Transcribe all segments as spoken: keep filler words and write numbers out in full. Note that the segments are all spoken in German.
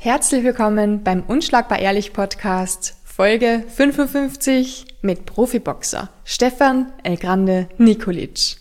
Herzlich willkommen beim Unschlagbar Ehrlich Podcast, Folge fünfundfünfzig mit Profiboxer Stefan El Grande Nikolic.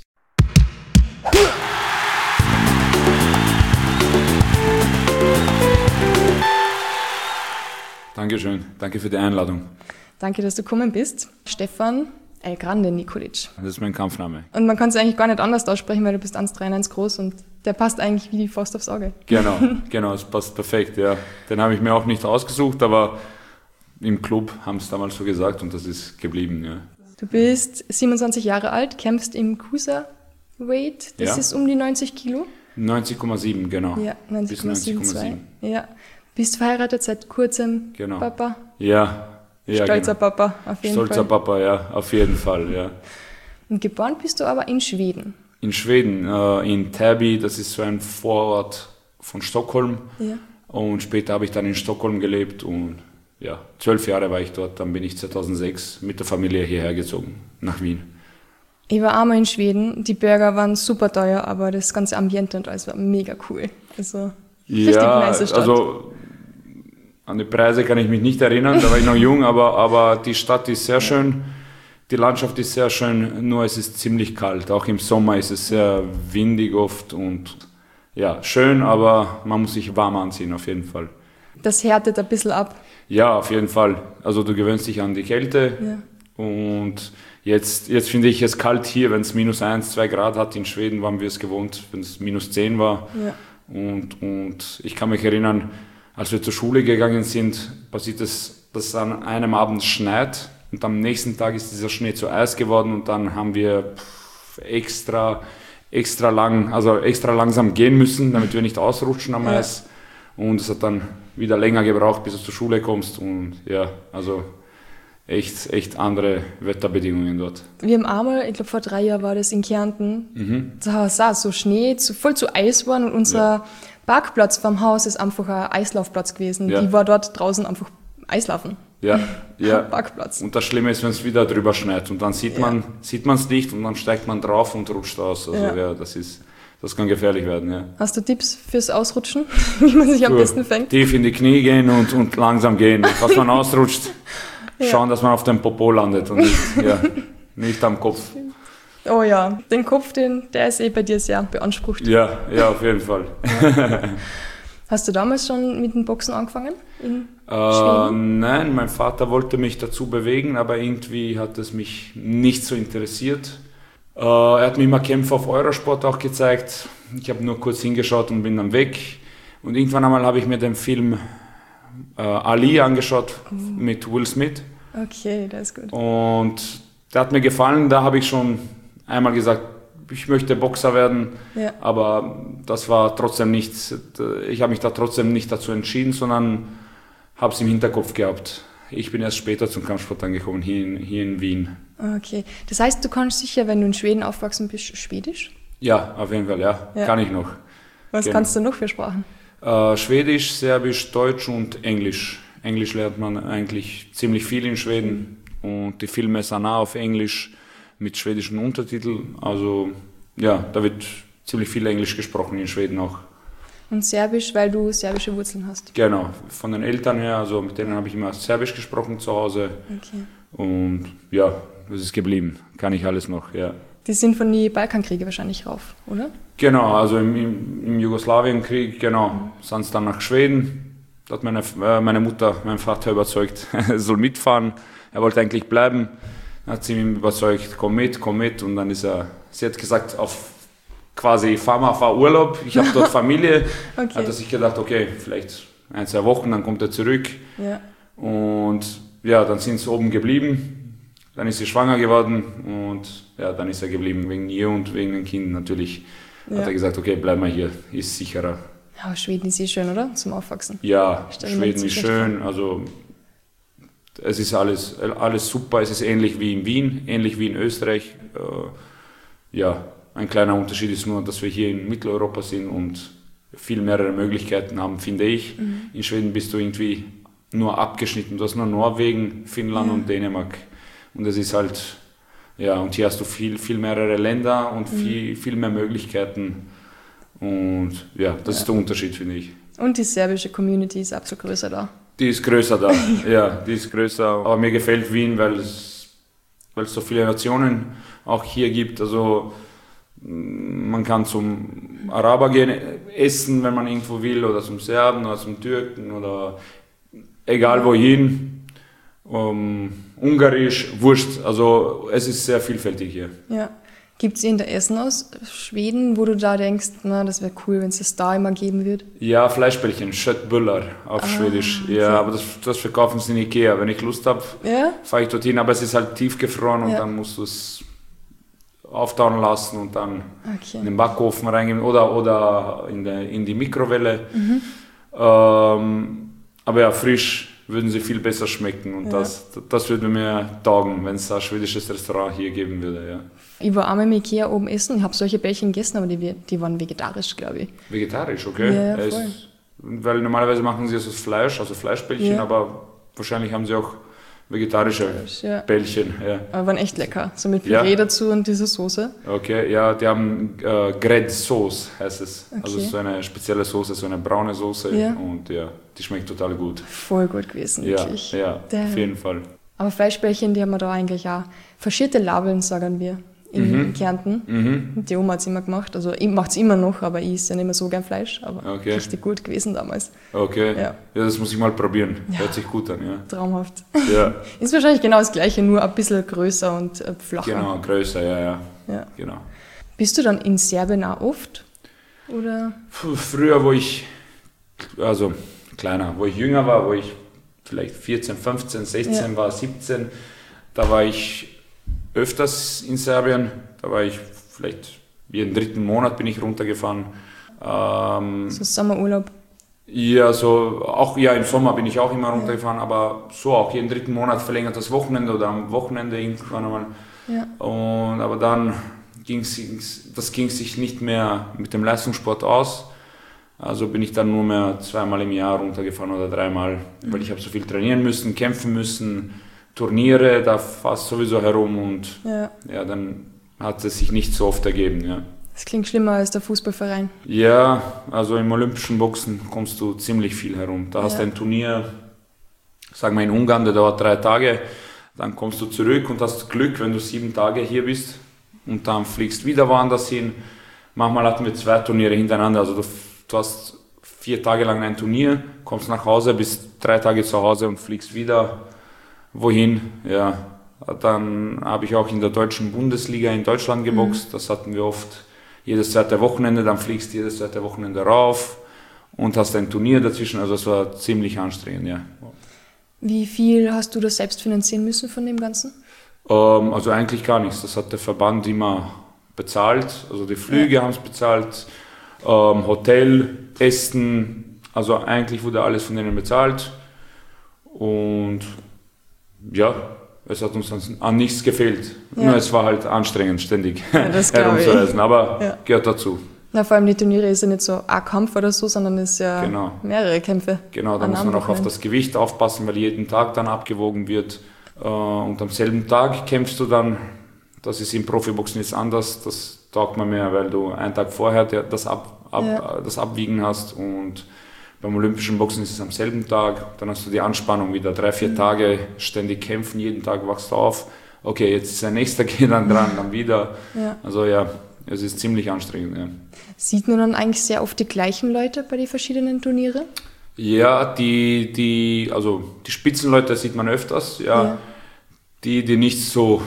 Dankeschön, danke für die Einladung. Danke, dass du gekommen bist. Stefan El Grande Nikolic. Das ist mein Kampfname. Und man kann es eigentlich gar nicht anders aussprechen, weil du bist eins Komma dreiundneunzig groß und der passt eigentlich wie die Faust aufs Auge. Genau, genau, es passt perfekt, ja. Den habe ich mir auch nicht ausgesucht, aber im Club haben es damals so gesagt und das ist geblieben, ja. Du bist siebenundzwanzig Jahre alt, kämpfst im Cruiserweight, das Ja. ist um die neunzig Kilo. neunzig Komma sieben, genau. Ja, neunzig Bis Komma neunzig Komma zwei. sieben. Ja. Bist verheiratet seit kurzem, Genau. Papa? Ja, ja, Stolzer genau. Papa, auf jeden Stolzer Fall. Papa, ja, auf jeden Fall, ja. Und geboren bist du aber in Schweden. In Schweden, äh, in Täby, das ist so ein Vorort von Stockholm. Ja. Und später habe ich dann in Stockholm gelebt und ja, zwölf Jahre war ich dort. Dann bin ich zweitausendsechs mit der Familie hierher gezogen, nach Wien. Ich war einmal in Schweden, die Burger waren super teuer, aber das ganze Ambiente und alles war mega cool. Also richtig Ja, nice Stadt. also an die Preise kann ich mich nicht erinnern, da war ich noch jung, aber, aber die Stadt ist sehr schön, die Landschaft ist sehr schön, nur es ist ziemlich kalt. Auch im Sommer ist es sehr windig oft und ja, schön, aber man muss sich warm anziehen auf jeden Fall. Das härtet ein bisschen ab. Ja, auf jeden Fall. Also du gewöhnst dich an die Kälte Ja. und jetzt, jetzt finde ich es kalt hier, wenn es minus eins, zwei Grad hat. In Schweden waren wir es gewohnt, wenn es minus zehn war. Ja. Und, und ich kann mich erinnern, als wir zur Schule gegangen sind, passiert es, dass es an einem Abend schneit und am nächsten Tag ist dieser Schnee zu Eis geworden und dann haben wir pff, extra, extra lang, also extra langsam gehen müssen, damit wir nicht ausrutschen am Ja. Eis. Und es hat dann wieder länger gebraucht, bis du zur Schule kommst und ja, also echt, echt andere Wetterbedingungen dort. Wir haben einmal, ich glaube vor drei Jahren war das in Kärnten, Mhm. da war so Schnee, zu, voll zu Eis geworden und unser Ja. Parkplatz vom Haus ist einfach ein Eislaufplatz gewesen. Ja. Die war dort draußen einfach Eislaufen. Ja, ja. Parkplatz. Und das Schlimme ist, wenn es wieder drüber schneit und dann sieht Ja. man sieht man es nicht und dann steigt man drauf und rutscht aus. Also Ja. ja, das ist das kann gefährlich werden, ja. Hast du Tipps fürs Ausrutschen, wie man sich am So, besten fängt? Tief in die Knie gehen und, und langsam gehen. Falls man ausrutscht, Ja. schauen, dass man auf dem Popo landet und nicht, ja, nicht am Kopf. Oh ja, den Kopf, den, der ist eh bei dir sehr beansprucht. Ja, ja, auf jeden Fall. Hast du damals schon mit dem Boxen angefangen? In Äh, Schweden? nein, mein Vater wollte mich dazu bewegen, aber irgendwie hat es mich nicht so interessiert. Äh, er hat mir immer Kämpfe auf Eurosport auch gezeigt. Ich habe nur kurz hingeschaut und bin dann weg. Und irgendwann einmal habe ich mir den Film äh, Ali angeschaut mit Will Smith. Okay, das ist gut. Und der hat mir gefallen. Da habe ich schon einmal gesagt, ich möchte Boxer werden. Ja. Aber das war trotzdem nicht, ich habe mich da trotzdem nicht dazu entschieden, sondern habe es im Hinterkopf gehabt. Ich bin erst später zum Kampfsport angekommen, hier in, hier in Wien. Okay, das heißt, du kannst sicher, wenn du in Schweden aufgewachsen bist, Schwedisch? Ja, auf jeden Fall, ja, Ja. kann ich noch. Was Genau. kannst du noch für Sprachen? Äh, Schwedisch, Serbisch, Deutsch und Englisch. Englisch lernt man eigentlich ziemlich viel in Schweden und die Filme sind auch auf Englisch mit schwedischen Untertiteln. Also ja, da wird ziemlich viel Englisch gesprochen in Schweden auch. Und Serbisch, weil du serbische Wurzeln hast. Genau, von den Eltern her, also mit denen habe ich immer Serbisch gesprochen zu Hause Okay. und ja, das ist geblieben, kann ich alles noch, ja. Die sind von den Balkankriegen wahrscheinlich rauf, oder? Genau, also im, im, im Jugoslawienkrieg, genau, sind es dann nach Schweden, da hat meine, äh, meine Mutter, mein Vater überzeugt, er soll mitfahren, er wollte eigentlich bleiben, dann hat sie ihn überzeugt, komm mit, komm mit und dann ist er, sie hat gesagt, auf quasi, fahr mal, fahr Urlaub, ich habe dort Familie, Okay. hat er sich gedacht, okay, vielleicht ein, zwei Wochen, dann kommt er zurück. Ja. Und ja, dann sind sie oben geblieben, dann ist sie schwanger geworden und ja, dann ist er geblieben wegen ihr und wegen den Kindern natürlich. Ja. Hat er gesagt, okay, bleib mal hier, ist sicherer. Ja, Schweden ist eh schön, oder? Zum Aufwachsen. Ja, Stell mir Schweden jetzt ist nicht schön, also es ist alles, alles super, es ist ähnlich wie in Wien, ähnlich wie in Österreich. Äh, ja, ein kleiner Unterschied ist nur, dass wir hier in Mitteleuropa sind und viel mehrere Möglichkeiten haben, finde ich. Mhm. In Schweden bist du irgendwie nur abgeschnitten. Du hast nur Norwegen, Finnland Ja. und Dänemark. Und es ist halt, ja, und hier hast du viel, viel mehrere Länder und Mhm. viel, viel mehr Möglichkeiten. Und ja, das Ja. ist der Unterschied, finde ich. Und die serbische Community ist absolut größer da. Die ist größer da, ja, die ist größer. Aber mir gefällt Wien, weil es, weil es so viele Nationen auch hier gibt. Also man kann zum Araber gehen, essen, wenn man irgendwo will, oder zum Serben oder zum Türken oder egal wohin. Um, Ungarisch, Wurscht. Also es ist sehr vielfältig hier. Ja. Gibt es irgendein Essen aus Schweden, wo du da denkst, na, das wäre cool, wenn es das da immer geben würde? Ja, Fleischbällchen, Köttbullar auf ah, Schwedisch. Ja, okay. Aber das, das verkaufen sie in Ikea. Wenn ich Lust habe, ja? fahre ich dorthin. Aber es ist halt tiefgefroren und ja. dann musst du es auftauen lassen und dann okay. in den Backofen reingeben oder, oder in, der, in die Mikrowelle. Mhm. Ähm, aber ja, frisch würden sie viel besser schmecken und ja. das, das würde mir taugen, wenn es ein schwedisches Restaurant hier geben würde. Ja. Ich war einmal im Ikea oben essen, ich habe solche Bällchen gegessen, aber die, die waren vegetarisch, glaube ich. Vegetarisch, okay. Ja, ja, voll. Ist, weil normalerweise machen sie es aus Fleisch, also Fleischbällchen, ja. aber wahrscheinlich haben sie auch vegetarische ja. Bällchen. Ja. Aber waren echt lecker, so mit Püree ja. dazu und diese Soße. Okay, ja, die haben äh, Grädsoße, heißt es. Okay. Also so eine spezielle Soße, so eine braune Soße ja. und ja, die schmeckt total gut. Voll gut gewesen, ja, wirklich. Ja, Der. auf jeden Fall. Aber Fleischbällchen, die haben wir da eigentlich auch verschierte Labeln, sagen wir. In mhm. Kärnten. Mhm. Die Oma hat es immer gemacht. Also ich mache es immer noch, aber ich esse ja nicht mehr so gern Fleisch. Aber okay. richtig gut gewesen damals. Okay. Ja. ja, das muss ich mal probieren. Ja. Hört sich gut an, ja. Traumhaft. Ja. Ist wahrscheinlich genau das Gleiche, nur ein bisschen größer und äh, flacher. Genau, größer, ja, ja. ja. Genau. Bist du dann in Serbien auch oft? Oder? Früher, wo ich, also kleiner, wo ich jünger war, wo ich vielleicht vierzehn, fünfzehn, sechzehn ja. war, siebzehn, da war ich öfters in Serbien, da war ich vielleicht jeden dritten Monat bin ich runtergefahren. Ähm, so Sommerurlaub? Ja, so auch ja im Sommer bin ich auch immer runtergefahren, ja. aber so auch jeden dritten Monat verlängert das Wochenende oder am Wochenende irgendwann einmal. Ja. Und aber dann ging's, das ging sich nicht mehr mit dem Leistungssport aus. Also bin ich dann nur mehr zweimal im Jahr runtergefahren oder dreimal, mhm. weil ich habe so viel trainieren müssen, kämpfen müssen. Turniere, da fast sowieso herum und ja. ja, dann hat es sich nicht so oft ergeben. Ja. Das klingt schlimmer als der Fußballverein. Ja, also im olympischen Boxen kommst du ziemlich viel herum. Da ja. hast du ein Turnier, sagen wir in Ungarn, der dauert drei Tage, dann kommst du zurück und hast Glück, wenn du sieben Tage hier bist und dann fliegst wieder woanders hin. Manchmal hatten wir zwei Turniere hintereinander, also du, du hast vier Tage lang ein Turnier, kommst nach Hause, bist drei Tage zu Hause und fliegst wieder wohin, ja. Dann habe ich auch in der deutschen Bundesliga in Deutschland geboxt. Mhm. Das hatten wir oft jedes zweite Wochenende. Dann fliegst du jedes zweite Wochenende rauf und hast ein Turnier dazwischen. Also es war ziemlich anstrengend, ja. Wie viel hast du das selbst finanzieren müssen von dem Ganzen? Ähm, also eigentlich gar nichts. Das hat der Verband immer bezahlt. Also die Flüge ja. haben es bezahlt, ähm, Hotel, Essen. Also eigentlich wurde alles von denen bezahlt. Und ja, es hat uns an, an nichts gefehlt. Ja. Nur es war halt anstrengend, ständig ja, herumzureisen, aber ja. gehört dazu. Na, vor allem die Turniere ist ja nicht so ein Kampf oder so, sondern es ist ja genau. mehrere Kämpfe. Genau, da muss man auch auf das Gewicht aufpassen, weil jeden Tag dann abgewogen wird. Und am selben Tag kämpfst du dann, das ist im Profiboxen jetzt anders, das taugt man mehr, weil du einen Tag vorher das, ab, ab, ja. das Abwiegen hast und beim olympischen Boxen ist es am selben Tag, dann hast du die Anspannung wieder, drei, vier mhm. Tage ständig kämpfen, jeden Tag wachst du auf, okay, jetzt ist der nächste, geht dann dran, dann wieder. Ja. Also ja, es ist ziemlich anstrengend. Ja. Sieht man dann eigentlich sehr oft die gleichen Leute bei den verschiedenen Turnieren? Ja, die, die, also die Spitzenleute sieht man öfters, ja. ja. Die, die nicht so,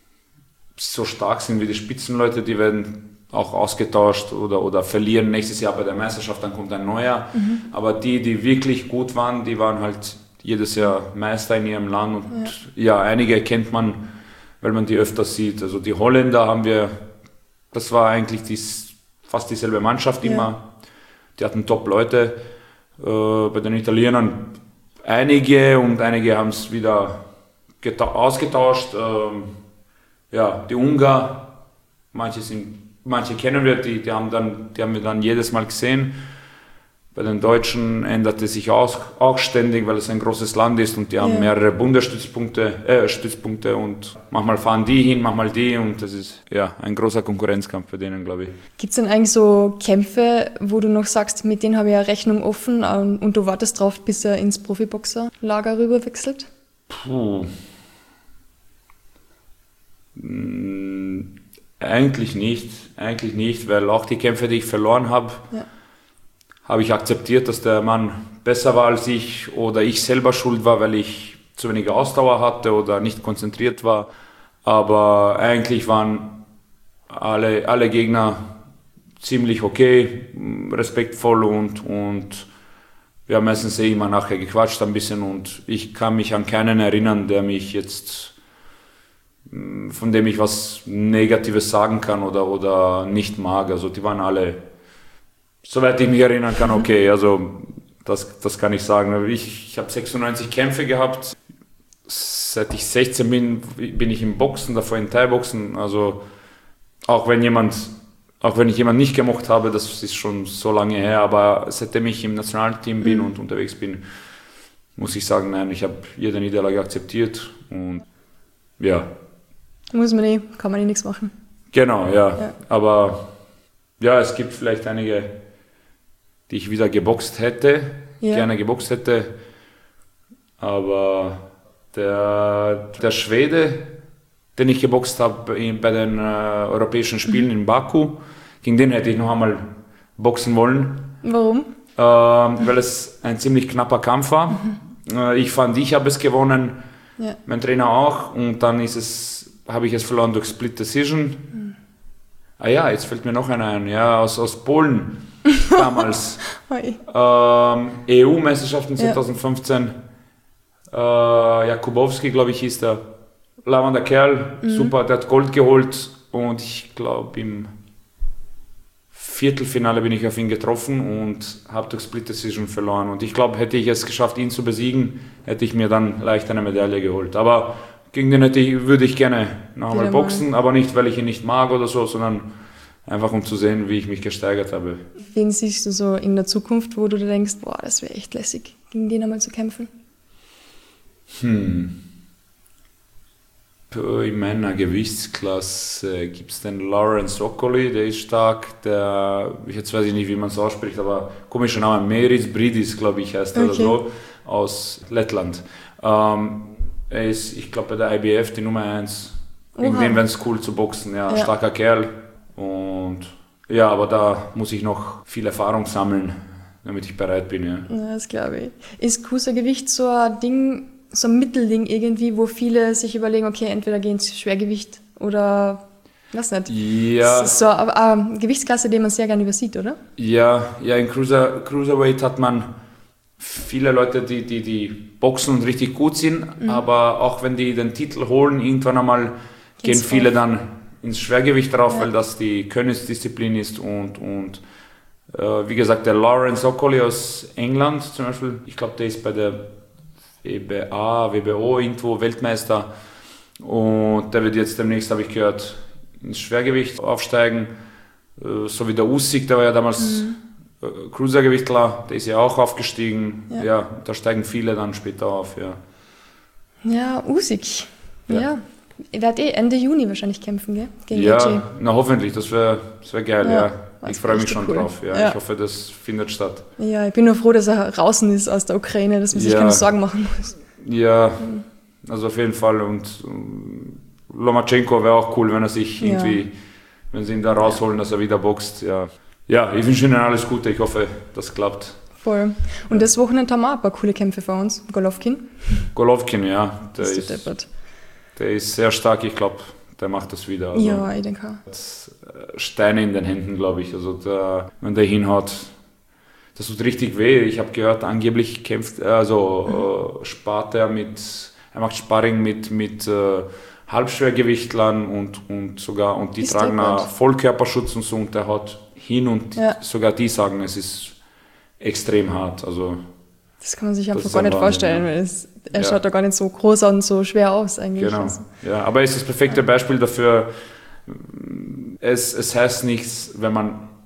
so stark sind wie die Spitzenleute, die werden auch ausgetauscht oder, oder verlieren nächstes Jahr bei der Meisterschaft, dann kommt ein neuer. Mhm. Aber die, die wirklich gut waren, die waren halt jedes Jahr Meister in ihrem Land. Und ja, ja einige kennt man, weil man die öfters sieht. Also die Holländer haben wir, das war eigentlich dies, fast dieselbe Mannschaft immer. Ja. Die hatten Top-Leute. Äh, bei den Italienern einige und einige haben es wieder geta- ausgetauscht. Ähm, ja, die Ungar, manche sind Manche kennen wir, die, die, haben dann, die haben wir dann jedes Mal gesehen. Bei den Deutschen ändert es sich auch, auch ständig, weil es ein großes Land ist und die haben ja. mehrere Bundesstützpunkte äh, Stützpunkte und manchmal fahren die hin, manchmal die und das ist ja ein großer Konkurrenzkampf bei denen, glaube ich. Gibt es denn eigentlich so Kämpfe, wo du noch sagst, mit denen habe ich eine Rechnung offen und, und du wartest drauf, bis er ins Profiboxerlager rüber wechselt? Puh. Hm, eigentlich nicht, eigentlich nicht, weil auch die Kämpfe, die ich verloren habe, ja. habe ich akzeptiert, dass der Mann besser war als ich oder ich selber schuld war, weil ich zu wenig Ausdauer hatte oder nicht konzentriert war. Aber eigentlich waren alle, alle Gegner ziemlich okay, respektvoll und, und wir haben meistens eh immer nachher gequatscht ein bisschen und ich kann mich an keinen erinnern, der mich jetzt, von dem ich was Negatives sagen kann oder, oder nicht mag. Also die waren alle, soweit ich mich erinnern kann, okay, also das, das kann ich sagen. Ich, ich habe sechsundneunzig Kämpfe gehabt, seit ich sechzehn bin, bin ich im Boxen, davor in Thai-Boxen, also auch wenn jemand, auch wenn ich jemanden nicht gemocht habe, das ist schon so lange her, aber seitdem ich im Nationalteam bin mhm. und unterwegs bin, muss ich sagen, nein, ich habe jede Niederlage akzeptiert und ja. Muss man eh, kann man eh nichts machen. Genau, ja, ja. Aber ja, es gibt vielleicht einige, die ich wieder geboxt hätte, ja. gerne geboxt hätte, aber der, der Schwede, den ich geboxt habe bei den äh, Europäischen Spielen mhm. in Baku, gegen den hätte ich noch einmal boxen wollen. Warum? Ähm, weil es ein ziemlich knapper Kampf war. Mhm. Äh, ich fand, ich habe es gewonnen, ja. mein Trainer auch, und dann ist es, habe ich es verloren durch Split Decision. Mhm. Ah ja, jetzt fällt mir noch einer ein, ja, aus, aus Polen damals. ähm, E U-Meisterschaften zwanzig fünfzehn. Ja. Äh, Jakubowski, glaube ich, hieß der. Lavender Kerl, mhm. super, der hat Gold geholt und ich glaube im Viertelfinale bin ich auf ihn getroffen und habe durch Split Decision verloren. Und ich glaube, hätte ich es geschafft, ihn zu besiegen, hätte ich mir dann leicht eine Medaille geholt. Aber gegen den hätte ich, würde ich gerne noch einmal boxen, aber nicht, weil ich ihn nicht mag oder so, sondern einfach um zu sehen, wie ich mich gesteigert habe. Wen siehst du so in der Zukunft, wo du dir denkst, boah, das wäre echt lässig, gegen den einmal zu kämpfen? Hm. In meiner Gewichtsklasse gibt es den Lawrence Okolie, der ist stark, der, jetzt weiß ich nicht, wie man es ausspricht, aber komischer Name, Meris Bridis, glaube ich, heißt er okay. oder so, aus Lettland. Ähm, er ist, ich glaube, bei der I B F die Nummer eins. Gegen den wäre es cool zu boxen, ja, ja, starker Kerl. Und ja, aber da muss ich noch viel Erfahrung sammeln, damit ich bereit bin. Ja, ja das glaube ich. Ist Cruisergewicht so ein Ding, so ein Mittelding irgendwie, wo viele sich überlegen, okay, entweder gehen ins Schwergewicht oder, weiß nicht. Ja. Das ist so eine, eine Gewichtsklasse, die man sehr gerne übersieht, oder? Ja, ja, in Cruiser, Cruiserweight hat man viele Leute, die, die, die boxen und richtig gut sind, mhm. aber auch wenn die den Titel holen, irgendwann einmal gehen Geht's viele auf. dann ins Schwergewicht drauf, ja. weil das die Königsdisziplin ist und, und äh, wie gesagt, der Lawrence Okolie aus England zum Beispiel, ich glaube, der ist bei der W B A, W B O irgendwo Weltmeister und der wird jetzt demnächst, habe ich gehört, ins Schwergewicht aufsteigen, so wie der Usyk, der war ja damals mhm. Cruisergewichtler, der ist ja auch aufgestiegen, ja. ja, da steigen viele dann später auf, ja. Ja, Usyk, ja. ja. Er wird eh Ende Juni wahrscheinlich kämpfen, gell? Gegen ja, A J. na hoffentlich, das wäre das wär geil, ja. ja. Ich freue mich schon cool. drauf, ja. ja. Ich hoffe, das findet statt. Ja, ich bin nur froh, dass er draußen ist aus der Ukraine, dass man sich ja. keine Sorgen machen muss. Ja, also auf jeden Fall. Und Lomachenko wäre auch cool, wenn er sich irgendwie, ja. wenn sie ihn da rausholen, dass er wieder boxt, ja. Ja, ich wünsche Ihnen alles Gute, ich hoffe, das klappt. Voll. Und ja. das Wochenende haben wir auch ein paar coole Kämpfe vor uns. Golovkin. Golovkin, ja. Der ist, ist, der ist sehr stark, ich glaube, der macht das wieder. Also, ja, ich denke auch. Steine in den Händen, glaube ich. Also der, wenn der hinhaut, das tut richtig weh. Ich habe gehört, angeblich kämpft, also mhm. äh, spart er mit, er macht Sparring mit, mit äh, Halbschwergewichtlern und, und sogar, und die ist tragen einen Vollkörperschutz und so, und der haut hin und ja. sogar die sagen, es ist extrem hart. Also, das kann man sich einfach gar nicht vorstellen, ja. weil es, er ja. schaut da gar nicht so groß und so schwer aus eigentlich. Genau, ja, aber es ist das perfekte Beispiel dafür, es, es heißt nichts, wenn man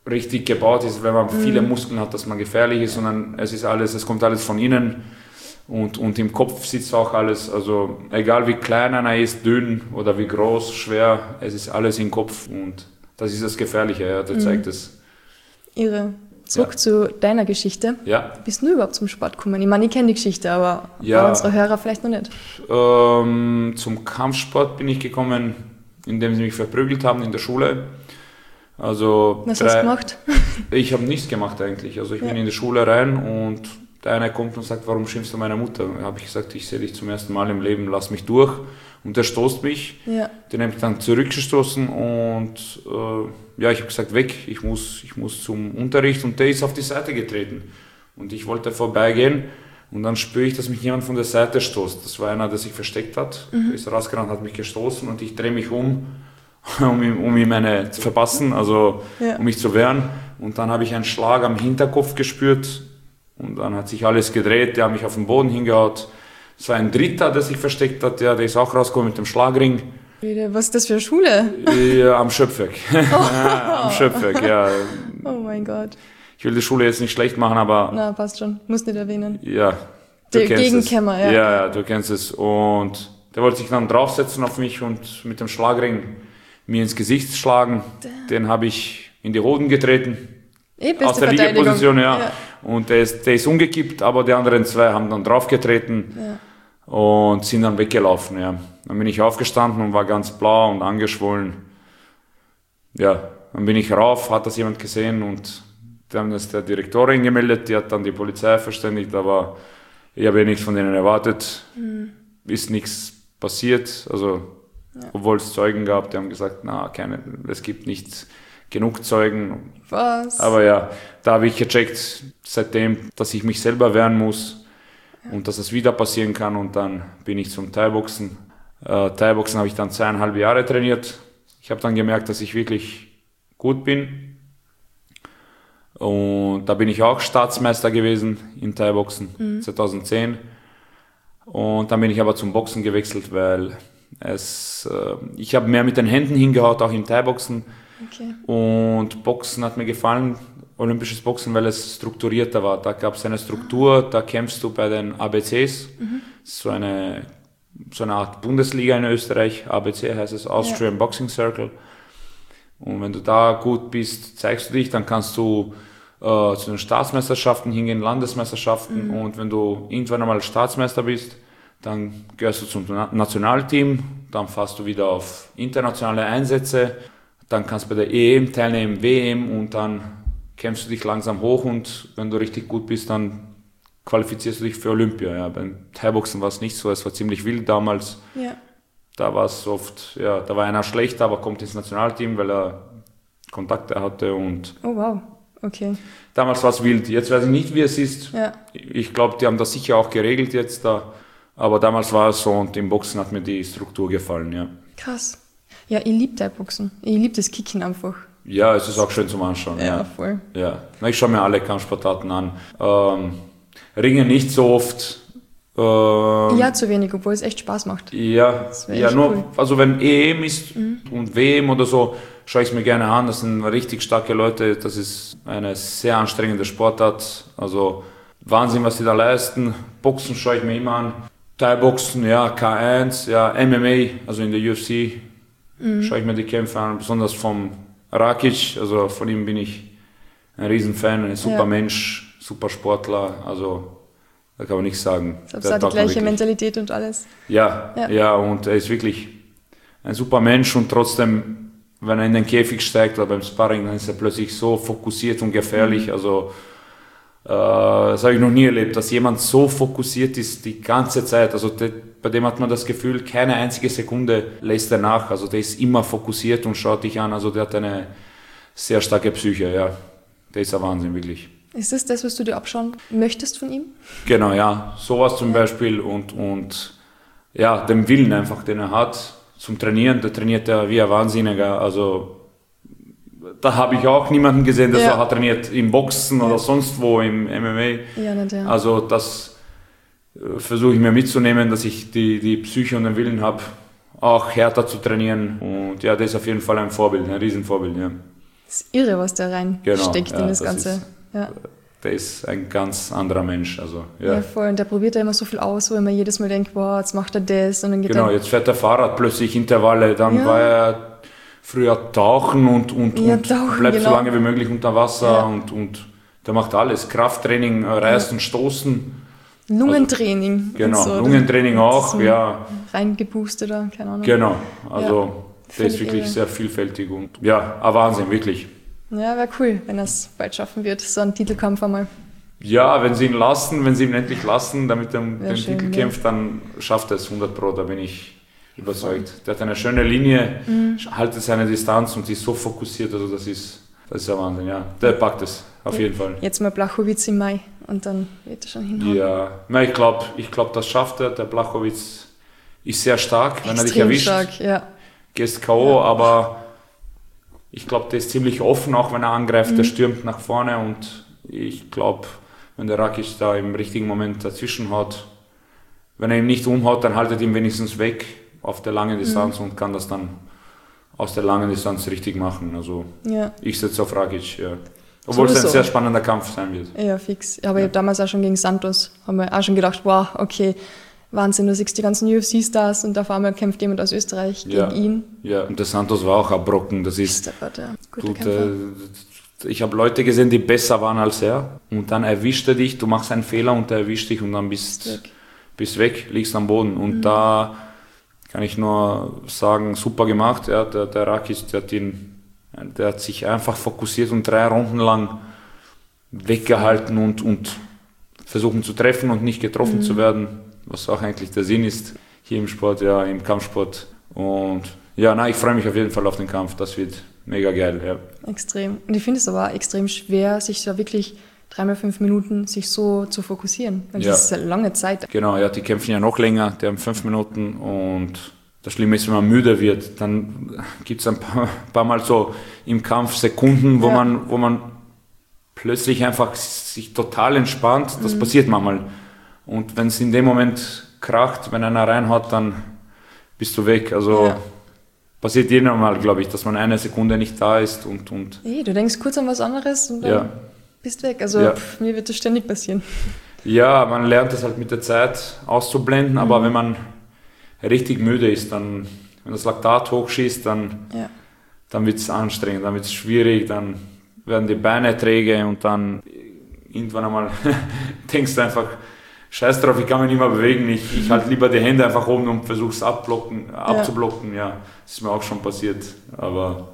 richtig gebaut ist, wenn man viele Muskeln hat, dass man gefährlich ist, sondern es ist alles, es kommt alles von innen und, und im Kopf sitzt auch alles, also egal wie klein einer ist, dünn oder wie groß, schwer, es ist alles im Kopf und das ist das Gefährliche, ja, das zeigt es. Irre. Zurück ja. zu deiner Geschichte. Ja. Wie bist du überhaupt zum Sport gekommen? Ich meine, ich kenne die Geschichte, aber ja. bei unseren Hörern vielleicht noch nicht. Ähm, zum Kampfsport bin ich gekommen, indem sie mich verprügelt haben in der Schule. Also Was drei, hast du gemacht? Ich habe nichts gemacht eigentlich. Also ich ja. bin in die Schule rein und der eine kommt und sagt, warum schimpfst du meine Mutter? Da habe ich gesagt, ich sehe dich zum ersten Mal im Leben, lass mich durch. Und der stoßt mich. Ja. Den habe ich dann zurückgestoßen und äh, ja, ich habe gesagt, weg, ich muss, ich muss zum Unterricht und der ist auf die Seite getreten. Und ich wollte vorbeigehen und dann spüre ich, dass mich jemand von der Seite stoßt. Das war einer, der sich versteckt hat. Mhm. Der ist rausgerannt, hat mich gestoßen und ich drehe mich um. Um ihm, um ihm eine zu verpassen, also ja. um mich zu wehren. Und dann habe ich einen Schlag am Hinterkopf gespürt und dann hat sich alles gedreht, der hat mich auf den Boden hingehaut. Es war ein Dritter, der sich versteckt hat, der, der ist auch rausgekommen mit dem Schlagring. Was ist das für eine Schule? Ja, am Schöpfwerk. Oh. Ja, am Schöpfwerk, ja. Oh mein Gott. Ich will die Schule jetzt nicht schlecht machen, aber... Na, passt schon, muss nicht erwähnen. Ja, du der Gegenkämmer, ja. Ja, ja, du kennst es. Und der wollte sich dann draufsetzen auf mich und mit dem Schlagring mir ins Gesicht schlagen. Den habe ich in die Hoden getreten. Eh, beste aus der Liegeposition, ja. ja. Und der ist, der ist umgekippt, aber die anderen zwei haben dann draufgetreten ja. und sind dann weggelaufen. Ja. Dann bin ich aufgestanden und war ganz blau und angeschwollen. Ja, dann bin ich rauf, hat das jemand gesehen und dann ist der Direktorin gemeldet, die hat dann die Polizei verständigt, aber ich habe ja nichts von denen erwartet. Mhm. Ist nichts passiert, also ja. obwohl es Zeugen gab, die haben gesagt, na, keine, es gibt nicht genug Zeugen. Was? Aber ja, da habe ich gecheckt seitdem, dass ich mich selber wehren muss ja. und dass es wieder passieren kann und dann bin ich zum Thai-Boxen. Äh, Thai-Boxen habe ich dann zweieinhalb Jahre trainiert. Ich habe dann gemerkt, dass ich wirklich gut bin und da bin ich auch Staatsmeister gewesen in Thai-Boxen mhm. zweitausendzehn und dann bin ich aber zum Boxen gewechselt, weil Es, äh, ich habe mehr mit den Händen hingehaut, auch im Thai-Boxen. Okay. Und Boxen hat mir gefallen, olympisches Boxen, weil es strukturierter war. Da gab es eine Struktur, da kämpfst du bei den A B Cs. Mhm. So, eine, so eine Art Bundesliga in Österreich. A B C heißt es, Austrian ja. Boxing Circle. Und wenn du da gut bist, zeigst du dich, dann kannst du äh, zu den Staatsmeisterschaften hingehen, Landesmeisterschaften. Mhm. Und wenn du irgendwann einmal Staatsmeister bist, dann gehörst du zum Nationalteam, dann fährst du wieder auf internationale Einsätze, dann kannst du bei der E M teilnehmen, W M und dann kämpfst du dich langsam hoch und wenn du richtig gut bist, dann qualifizierst du dich für Olympia. Ja, beim Thai-Boxen war es nicht so, es war ziemlich wild damals. Ja. Da war es oft, ja, da war einer schlecht, aber kommt ins Nationalteam, weil er Kontakte hatte und... Oh wow, okay. Damals war es wild, jetzt weiß ich nicht, wie es ist. Ja. Ich glaube, die haben das sicher auch geregelt jetzt da. Aber damals war es so und im Boxen hat mir die Struktur gefallen, ja. Krass. Ja, ich liebe Thai-Boxen. Ich liebe das Kicken einfach. Ja, es ist auch schön zum Anschauen. Ja, ja. voll. Ja. Ich schaue mir alle Kampfsportarten an. Ähm, Ringe nicht so oft. Ähm, ja, zu wenig, obwohl es echt Spaß macht. Ja, ja nur, cool. Also wenn E M ist mhm. und W M oder so, schaue ich es mir gerne an. Das sind richtig starke Leute. Das ist eine sehr anstrengende Sportart. Also Wahnsinn, was die da leisten. Boxen schaue ich mir immer an. Thai-Boxen, ja, K eins, ja, M M A, also in der U F C mhm. schaue ich mir die Kämpfe an, besonders vom Rakic, also von ihm bin ich ein Riesenfan, ein super ja. Mensch, super Sportler, also da kann man nichts sagen. Das hat die gleiche Mentalität und alles. Ja, ja, ja, und er ist wirklich ein super Mensch und trotzdem, wenn er in den Käfig steigt oder beim Sparring, dann ist er plötzlich so fokussiert und gefährlich, mhm. also das habe ich noch nie erlebt, dass jemand so fokussiert ist die ganze Zeit. Also de, bei dem hat man das Gefühl, keine einzige Sekunde lässt er nach. Also der ist immer fokussiert und schaut dich an. Also der hat eine sehr starke Psyche, ja. Der ist ein Wahnsinn, wirklich. Ist das das, was du dir abschauen möchtest von ihm? Genau, ja. Sowas zum Beispiel und, und ja, den Willen einfach, den er hat zum Trainieren. Der trainiert er wie ein Wahnsinniger. Also da habe ich auch niemanden gesehen, der ja. so hat trainiert im Boxen ja. oder sonst wo im M M A. Ja, nicht, ja. Also das äh, versuche ich mir mitzunehmen, dass ich die, die Psyche und den Willen habe, auch härter zu trainieren. Und ja, das ist auf jeden Fall ein Vorbild, ein Riesenvorbild. Ja. Das ist irre, was der reinsteckt genau, in das, das Ganze. Ist, ja. Der ist ein ganz anderer Mensch. Also, ja. ja, voll. Und der probiert ja immer so viel aus, wo man jedes Mal denkt, boah, jetzt macht er das. Und dann geht genau, er jetzt fährt der Fahrrad plötzlich Intervalle. Dann ja. war er früher tauchen und, und, ja, und tauchen, bleibt genau. so lange wie möglich unter Wasser. Ja. Und, und der macht alles. Krafttraining, Reißen, ja. Stoßen. Lungentraining. Also, genau, so. Lungentraining auch. So ja. Reingeboostet, keine Ahnung. Genau, also ja. der ist wirklich irre. sehr vielfältig. Und ja, ein Wahnsinn, wirklich. Ja, wäre cool, wenn er es bald schaffen wird, so einen Titelkampf einmal. Ja, wenn sie ihn lassen, wenn sie ihn endlich lassen, damit er um den schön, Titel ja. kämpft, dann schafft er es hundert Pro, da bin ich überzeugt. Der hat eine schöne Linie, mhm. haltet seine Distanz und ist so fokussiert, also das ist, das ist ein Wahnsinn, ja. Der packt es, auf ja. jeden Fall. Jetzt mal Blachowicz im Mai und dann wird er schon hinhauen. Ja, na, ich glaube, ich glaub, das schafft er. Der Blachowicz ist sehr stark, wenn Extrem er dich erwischt. Stark, ja. Gehst K O, ja. aber ich glaube, der ist ziemlich offen, auch wenn er angreift, mhm. der stürmt nach vorne und ich glaube, wenn der Rakic da im richtigen Moment dazwischen haut, wenn er ihn nicht umhaut, dann haltet ihn wenigstens weg auf der langen Distanz mhm. und kann das dann aus der langen Distanz richtig machen. Also ja. ich setze auf Rakic, ja. Obwohl Sowieso. es ein sehr spannender Kampf sein wird. Ja, fix. Aber ja. ich habe damals auch schon gegen Santos, haben wir auch schon gedacht, wow, okay, Wahnsinn, du siehst die ganzen U F C-Stars und auf einmal kämpft jemand aus Österreich ja. gegen ihn. Ja, und der Santos war auch ein Brocken. Das ist ja. gut, äh, ich habe Leute gesehen, die besser waren als er und dann erwischt er dich, du machst einen Fehler und er erwischt dich und dann bist weg, bist weg liegst am Boden. Und mhm. da kann ich nur sagen, super gemacht. Ja, der, der Rakic, der hat, ihn, der hat sich einfach fokussiert und drei Runden lang weggehalten und, und versuchen zu treffen und nicht getroffen mhm. zu werden, was auch eigentlich der Sinn ist hier im Sport, ja, im Kampfsport. Und ja, na, ich freue mich auf jeden Fall auf den Kampf, das wird mega geil. Ja. Extrem. Und ich finde es aber extrem schwer, sich da wirklich dreimal fünf Minuten sich so zu fokussieren. Weil ja. das ist eine lange Zeit. Genau, ja, die kämpfen ja noch länger, die haben fünf Minuten und das Schlimme ist, wenn man müde wird, dann gibt es ein paar, paar Mal so im Kampf Sekunden, wo, ja. man, wo man plötzlich einfach sich total entspannt. Das mhm. passiert manchmal. Und wenn es in dem Moment kracht, wenn einer reinhaut, dann bist du weg. Also ja. passiert jedem Mal, glaube ich, dass man eine Sekunde nicht da ist. Und, und hey, du denkst kurz an was anderes und dann ja. bist weg. Also ja. pff, mir wird das ständig passieren. Ja, man lernt es halt mit der Zeit auszublenden, mhm. aber wenn man richtig müde ist, dann, wenn das Laktat hochschießt, dann, ja. dann wird es anstrengend, dann wird es schwierig, dann werden die Beine träge und dann irgendwann einmal denkst du einfach, scheiß drauf, ich kann mich nicht mehr bewegen, ich, ich halte lieber die Hände einfach oben und versuche es abzublocken. Ja, das ist mir auch schon passiert, aber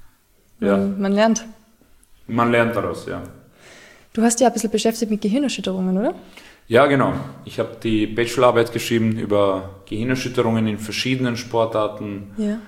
ja. Man lernt. Man lernt daraus, ja. Du hast dich ja ein bisschen beschäftigt mit Gehirnerschütterungen, oder? Ja, genau. Ich habe die Bachelorarbeit geschrieben über Gehirnerschütterungen in verschiedenen Sportarten. Ja.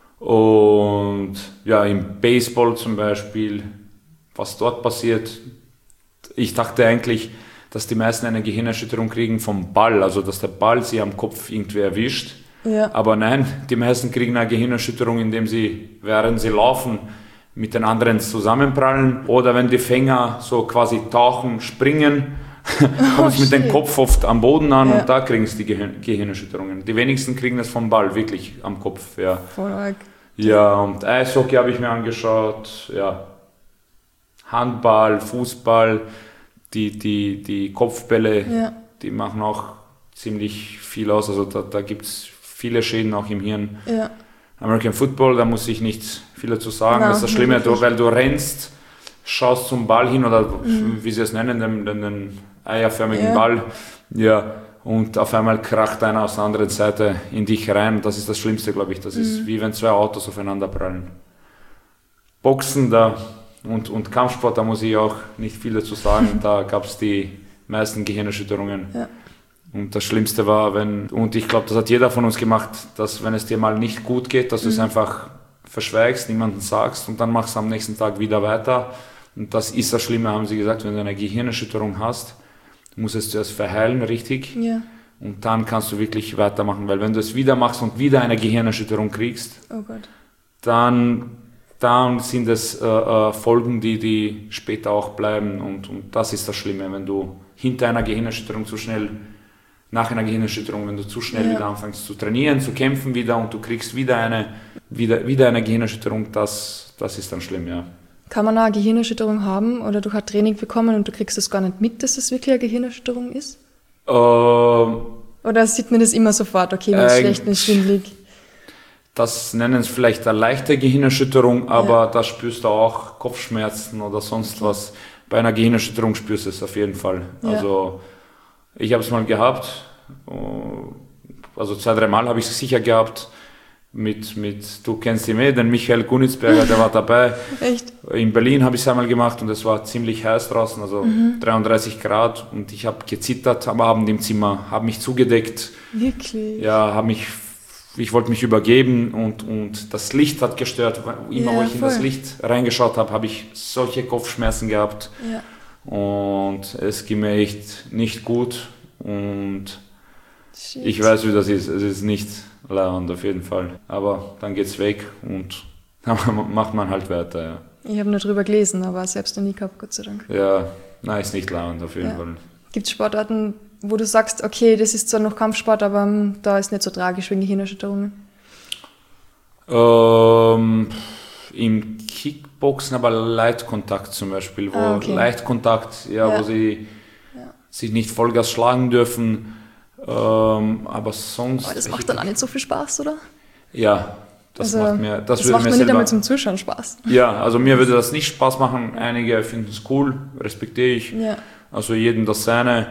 Und ja, im Baseball zum Beispiel, was dort passiert. Ich dachte eigentlich, dass die meisten eine Gehirnerschütterung kriegen vom Ball, also dass der Ball sie am Kopf irgendwie erwischt. Ja. Aber nein, die meisten kriegen eine Gehirnerschütterung, indem sie, während sie laufen, mit den anderen zusammenprallen. Oder wenn die Fänger so quasi tauchen, springen, kommt es oh, mit dem Kopf oft am Boden an ja. und da kriegen sie die Gehirn- Gehirnerschütterungen. Die wenigsten kriegen das vom Ball, wirklich am Kopf. Ja, voll arg. Ja, und Eishockey habe ich mir angeschaut, ja. Handball, Fußball, die, die, die Kopfbälle, ja. die machen auch ziemlich viel aus. Also da, da gibt es viele Schäden auch im Hirn. Ja. American Football, da muss ich nicht viel dazu sagen. No, das ist das Schlimme, du, weil du rennst, schaust zum Ball hin oder mhm. wie sie es nennen, den, den, den eierförmigen ja. Ball. Ja. Und auf einmal kracht einer aus der anderen Seite in dich rein. Das ist das Schlimmste, glaube ich. Das mhm. ist wie wenn zwei Autos aufeinander prallen. Boxen da und, und Kampfsport, da muss ich auch nicht viel dazu sagen. Da gab es die meisten Gehirnerschütterungen. Ja. Und das Schlimmste war, wenn, und ich glaube, das hat jeder von uns gemacht, dass wenn es dir mal nicht gut geht, dass mhm. du es einfach verschweigst, niemandem sagst und dann machst du am nächsten Tag wieder weiter. Und das ist das Schlimme, haben sie gesagt, wenn du eine Gehirnerschütterung hast, du musst es zuerst verheilen, richtig. Ja. Und dann kannst du wirklich weitermachen, weil wenn du es wieder machst und wieder eine Gehirnerschütterung kriegst, oh Gott. dann, dann sind es äh, äh, Folgen, die, die später auch bleiben. Und, und das ist das Schlimme, wenn du hinter einer Gehirnerschütterung zu schnell, nach einer Gehirnerschütterung, wenn du zu schnell ja. wieder anfängst zu trainieren, zu kämpfen wieder und du kriegst wieder eine, wieder, wieder eine Gehirnerschütterung, das, das ist dann schlimm, ja. Kann man auch eine Gehirnerschütterung haben oder durch ein Training bekommen und du kriegst das gar nicht mit, dass das wirklich eine Gehirnerschütterung ist? Ähm, oder sieht man das immer sofort, okay, wenn es äh, schlecht ist, schwindelig? Das nennen sie vielleicht eine leichte Gehirnerschütterung, aber ja. da spürst du auch Kopfschmerzen oder sonst okay. was. Bei einer Gehirnerschütterung spürst du es auf jeden Fall. Ja. Also ich habe es mal gehabt, also zwei, drei Mal habe ich es sicher gehabt. Mit, mit, du kennst ihn eh, den Michael Gunitzberger, der war dabei. Echt? In Berlin habe ich es einmal gemacht und es war ziemlich heiß draußen, also mhm. dreiunddreißig Grad und ich habe gezittert am Abend im Zimmer, habe mich zugedeckt. Wirklich? Ja, habe mich, ich wollte mich übergeben und, und das Licht hat gestört. Immer ja, wo ich voll. in das Licht reingeschaut habe, habe ich solche Kopfschmerzen gehabt. Ja. Und es ging mir echt nicht gut und Shit. ich weiß, wie das ist. Es ist nicht lauernd auf jeden Fall. Aber dann geht's weg und dann macht man halt weiter. Ja. Ich habe nur drüber gelesen, aber selbst noch nie gehabt, Gott sei Dank. Ja, nein, ist nicht lauernd auf jeden ja. Fall. Gibt es Sportarten, wo du sagst, okay, das ist zwar noch Kampfsport, aber um, da ist nicht so tragisch wegen Gehirnerschütterungen? Ähm, Im Kickboxen aber Leitkontakt zum Beispiel, wo ah, okay. Leitkontakt, ja, ja. wo sie ja. sich nicht Vollgas schlagen dürfen. Ähm, aber sonst... Aber das macht dann auch nicht so viel Spaß, oder? Ja, das also, macht mir... Das, das würde macht mir mir selber, nicht einmal zum Zuschauen Spaß. Ja, also mir würde das nicht Spaß machen. Einige finden es cool, respektiere ich. Ja. Also jedem das seine.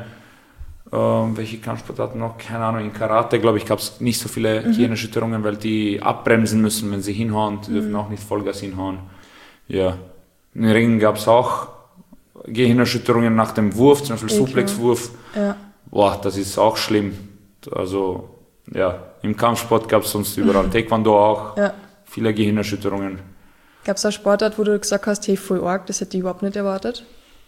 Ähm, welche Kampfsportarten noch? Keine Ahnung, in Karate, glaube ich, gab es nicht so viele mhm. Gehirnerschütterungen, weil die abbremsen müssen, wenn sie hinhauen. Die mhm. dürfen auch nicht Vollgas hinhauen. Ja. In den Ringen gab es auch Gehirnerschütterungen nach dem Wurf, zum Beispiel okay. Suplexwurf. Ja. Boah, das ist auch schlimm. Also, ja, im Kampfsport gab es sonst überall. Taekwondo auch. Ja. Viele Gehirnerschütterungen. Gab es eine Sportart, wo du gesagt hast, hey, voll arg, das hätte ich überhaupt nicht erwartet?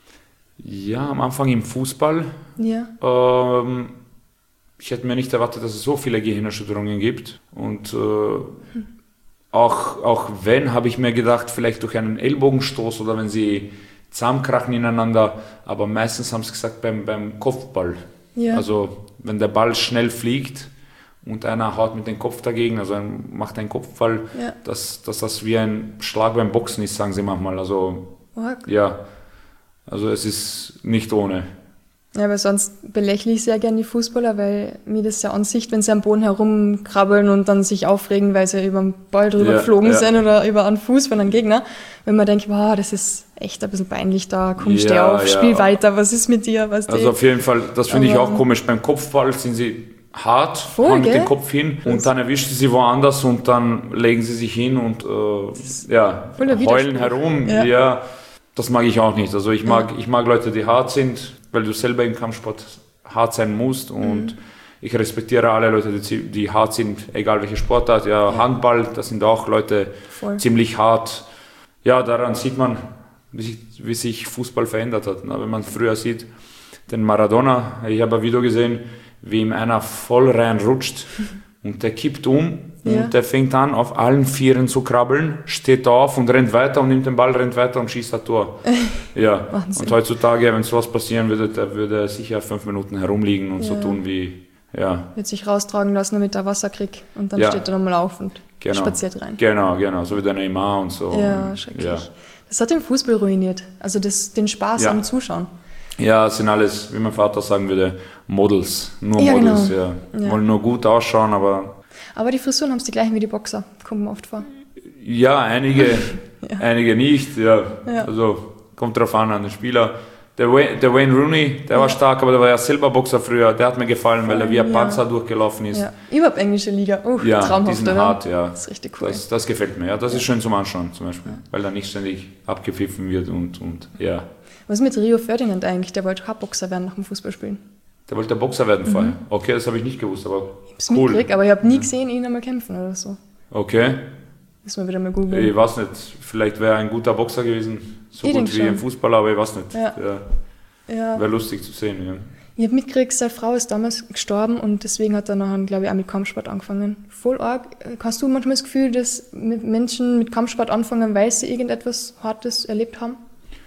Ja, am Anfang im Fußball. Ja. Ähm, ich hätte mir nicht erwartet, dass es so viele Gehirnerschütterungen gibt. Und äh, hm. auch, auch wenn, habe ich mir gedacht, vielleicht durch einen Ellbogenstoß oder wenn sie zusammenkrachen ineinander. Aber meistens haben sie gesagt beim, beim Kopfball. Ja. Also wenn der Ball schnell fliegt und einer haut mit dem Kopf dagegen, also macht einen Kopfball, ja. dass, dass das wie ein Schlag beim Boxen ist, sagen sie manchmal. Also okay. ja, also es ist nicht ohne. Ja, aber sonst belächle ich sehr gerne die Fußballer, weil mir das ja an sich, wenn sie am Boden herumkrabbeln und dann sich aufregen, weil sie über den Ball drüber ja, geflogen ja. sind oder über einen Fuß von einem Gegner, wenn man denkt, wow, das ist echt ein bisschen peinlich, da komm, steh ja, auf, ja. spiel weiter, was ist mit dir? Was also auf jeden Fall, das finde ich auch komisch, beim Kopfball sind sie hart, voll, hauen mit dem Kopf hin und das dann erwischen sie woanders und dann legen sie sich hin und äh, ja, heulen herum. Ja. ja, das mag ich auch nicht. Also ich mag, ja. ich mag Leute, die hart sind, weil du selber im Kampfsport hart sein musst und mhm. ich respektiere alle Leute, die, die hart sind, egal welche Sportart. Ja, ja. Handball, das sind auch Leute voll. ziemlich hart. Ja, daran sieht man, wie sich, wie sich Fußball verändert hat. Wenn man früher sieht, den Maradona, ich habe ein Video gesehen, wie ihm einer voll reinrutscht und der kippt um ja. und der fängt an, auf allen Vieren zu krabbeln, steht auf und rennt weiter und nimmt den Ball, rennt weiter und schießt ein Tor. Ja. Und heutzutage, wenn sowas passieren würde, der würde sicher fünf Minuten herumliegen und ja. so tun wie, ja. Wird sich raustragen lassen, damit er Wasser kriegt und dann ja. steht er nochmal auf und genau. spaziert rein. Genau, genau, so wie der Neymar und so. Ja, schrecklich. Ja. Das hat den Fußball ruiniert, also das, den Spaß ja. am Zuschauen. Ja, es sind alles, wie mein Vater sagen würde, Models, nur ja, Models, genau. ja. ja. Wollen nur gut ausschauen, aber... Aber die Frisuren haben es die gleichen wie die Boxer, kommt mir oft vor. Ja, einige, ja. einige nicht, ja. ja. Also kommt drauf an, an den Spieler. Der Wayne, der Wayne Rooney, der ja. war stark, aber der war ja selber Boxer früher, der hat mir gefallen, weil er wie ein Panzer ja. durchgelaufen ist. Ja. Überhaupt englische Liga, oh, ja, traumhaft, die sind oder? hart, ja. Das ist richtig cool. Das, das gefällt mir, ja, das ja. ist schön zum Anschauen zum Beispiel, ja. weil da nicht ständig abgepfiffen wird und, und ja. Was ist mit Rio Ferdinand eigentlich? Der wollte auch Boxer werden nach dem Fußballspielen. Der wollte Boxer werden vorher? Mhm. Okay, das habe ich nicht gewusst, aber ich hab's cool. mitgekriegt, aber ich habe nie gesehen, ihn einmal kämpfen oder so. Okay. Müssen wir wieder mal googeln. Ich weiß nicht, vielleicht wäre er ein guter Boxer gewesen, so ich gut wie ein Fußballer, aber ich weiß nicht. Ja. Ja. Ja. Wäre lustig zu sehen, ja. Ich habe mitgekriegt, seine Frau ist damals gestorben und deswegen hat er nachher, glaube ich, auch mit Kampfsport angefangen. Voll arg. Hast du manchmal das Gefühl, dass Menschen mit Kampfsport anfangen, weil sie irgendetwas Hartes erlebt haben?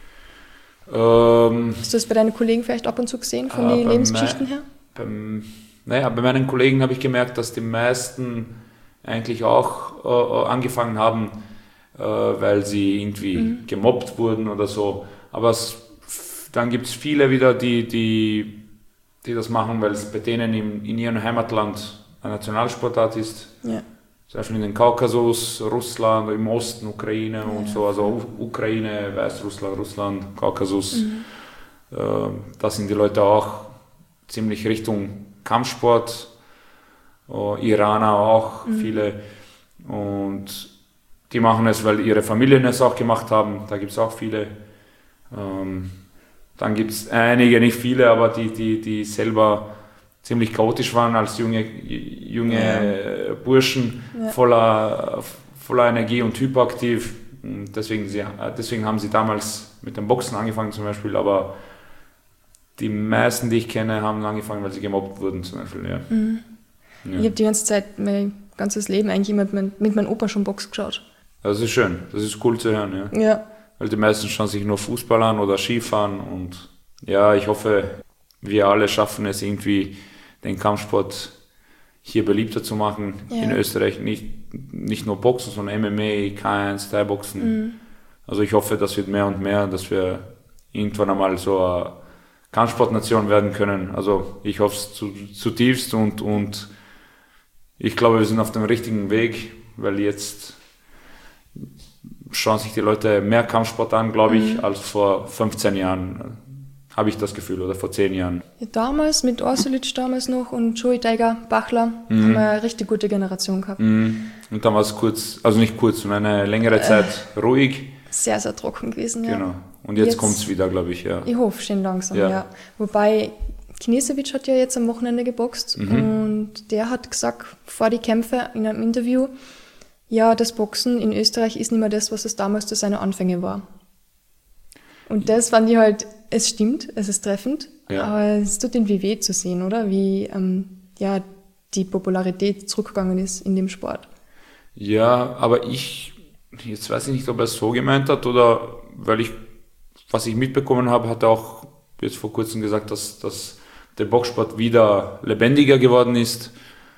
Ähm, Hast du das bei deinen Kollegen vielleicht ab und zu gesehen, von äh, den Lebensgeschichten her? Beim, naja, bei meinen Kollegen habe ich gemerkt, dass die meisten eigentlich auch äh, angefangen haben, äh, weil sie irgendwie mhm. gemobbt wurden oder so. Aber es, dann gibt es viele wieder, die, die, die das machen, weil es bei denen in, in ihrem Heimatland eine Nationalsportart ist. Ja. Zum Beispiel in den Kaukasus, Russland, im Osten, Ukraine ja. und so. Also U- Ukraine, Weißrussland, Russland, Kaukasus. Mhm. Äh, da sind die Leute auch ziemlich Richtung Kampfsport. Uh, Iraner auch, mhm. viele. Und die machen es, weil ihre Familien es auch gemacht haben. Da gibt es auch viele. Ähm, dann gibt es einige, nicht viele, aber die, die, die selber ziemlich chaotisch waren als junge, junge ja. Burschen, ja. voller, voller Energie und hyperaktiv. Und deswegen, sie, deswegen haben sie damals mit dem Boxen angefangen zum Beispiel, aber die meisten, die ich kenne, haben angefangen, weil sie gemobbt wurden zum Beispiel. Ja. Mhm. Ja. Ich habe die ganze Zeit, mein ganzes Leben eigentlich mit, mein, mit meinem Opa schon Box geschaut. Das ist schön, das ist cool zu hören. Ja. Ja. Weil die meisten schauen sich nur Fußball an oder Skifahren und ja, ich hoffe, wir alle schaffen es irgendwie, den Kampfsport hier beliebter zu machen ja. in Österreich. Nicht, nicht nur Boxen, sondern M M A, K eins, Thai-Boxen. Mhm. Also ich hoffe, das wird mehr und mehr, dass wir irgendwann einmal so eine Kampfsportnation werden können. Also ich hoffe es zu, zutiefst und, und ich glaube, wir sind auf dem richtigen Weg, weil jetzt schauen sich die Leute mehr Kampfsport an, glaube ich, mhm. als vor fünfzehn Jahren. Habe ich das Gefühl, oder vor zehn Jahren. Ja, damals, mit Orsulic damals noch und Joey Tiger, Bachler, mhm. haben wir eine richtig gute Generation gehabt. Mhm. Und dann war es kurz, also nicht kurz, sondern eine längere Zeit äh, ruhig. Sehr, sehr trocken gewesen, ja. Genau. Und jetzt, jetzt kommt es wieder, glaube ich, ja. Ich hoffe, schön langsam, ja. ja. Wobei, Knežević hat ja jetzt am Wochenende geboxt mhm. und der hat gesagt, vor die Kämpfe in einem Interview, ja, das Boxen in Österreich ist nicht mehr das, was es damals zu seinen Anfängen war. Und das fand ich halt, es stimmt, es ist treffend, ja. aber es tut irgendwie weh zu sehen, oder? Wie ähm, ja, die Popularität zurückgegangen ist in dem Sport. Ja, aber ich, jetzt weiß ich nicht, ob er es so gemeint hat oder weil ich, was ich mitbekommen habe, hat er auch jetzt vor kurzem gesagt, dass, dass der Boxsport wieder lebendiger geworden ist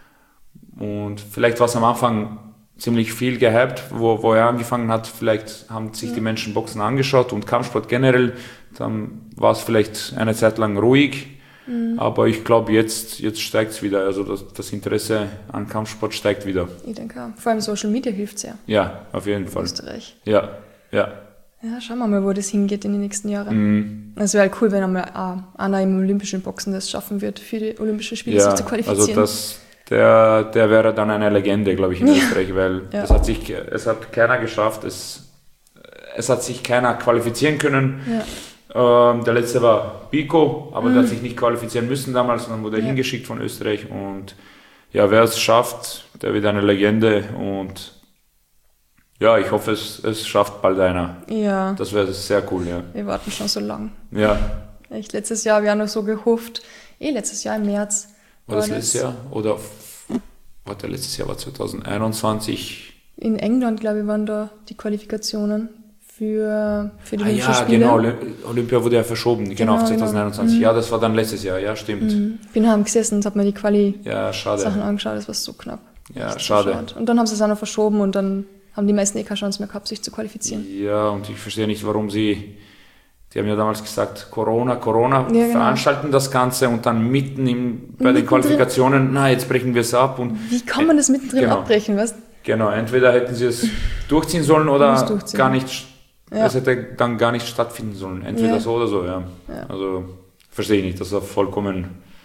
und vielleicht war es am Anfang ziemlich viel gehypt, wo, wo er angefangen hat, vielleicht haben sich ja. die Menschen Boxen angeschaut und Kampfsport generell, dann war es vielleicht eine Zeit lang ruhig, mhm. aber ich glaube, jetzt, jetzt steigt es wieder, also das, das Interesse an Kampfsport steigt wieder. Ich denke auch. Vor allem Social Media hilft sehr. Ja, auf jeden Fall. Österreich. Ja, ja. Ja, schauen wir mal, wo das hingeht in den nächsten Jahren. Mhm. Es wäre halt cool, wenn einmal einer im olympischen Boxen das schaffen wird, für die Olympischen Spiele ja, sich zu qualifizieren. Also das Der, der wäre dann eine Legende, glaube ich, in Österreich, weil ja. es hat sich, es hat keiner geschafft, es, es hat sich keiner qualifizieren können. Ja. Ähm, der letzte war Biko, aber mhm. der hat sich nicht qualifizieren müssen damals, sondern wurde ja. hingeschickt von Österreich. Und ja, wer es schafft, der wird eine Legende und ja, ich hoffe, es, es schafft bald einer. Ja. Das wäre sehr cool, ja. Wir warten schon so lang. Ja. Echt, letztes Jahr habe ich auch noch so gehofft, eh letztes Jahr im März. War das letztes Jahr? Oder warte, letztes Jahr war zwanzig einundzwanzig. In England, glaube ich, waren da die Qualifikationen für, für die ah, Olympischen ja, Spiele. Ja, genau. Olympia wurde ja verschoben, genau, genau auf zwanzig einundzwanzig. Genau. Ja, das war dann letztes Jahr, ja, stimmt. Mhm. Ich bin heim gesessen und habe mir die Quali-Sachen ja, angeschaut, das war so knapp. Ja, Echt schade. schade. Und dann haben sie es auch noch verschoben und dann haben die meisten eh keine Chance mehr gehabt, sich zu qualifizieren. Ja, und ich verstehe nicht, warum sie... Die haben ja damals gesagt, Corona, Corona, ja, genau. veranstalten das Ganze und dann mitten im, bei den Qualifikationen, na, jetzt brechen wir es ab. Und wie kann man das mittendrin genau, abbrechen, weißt? Genau, entweder hätten sie es durchziehen sollen oder durchziehen. gar nicht, ja. es hätte dann gar nicht stattfinden sollen. Entweder ja. so oder so, ja. ja. Also, verstehe ich nicht, das ist vollkommen,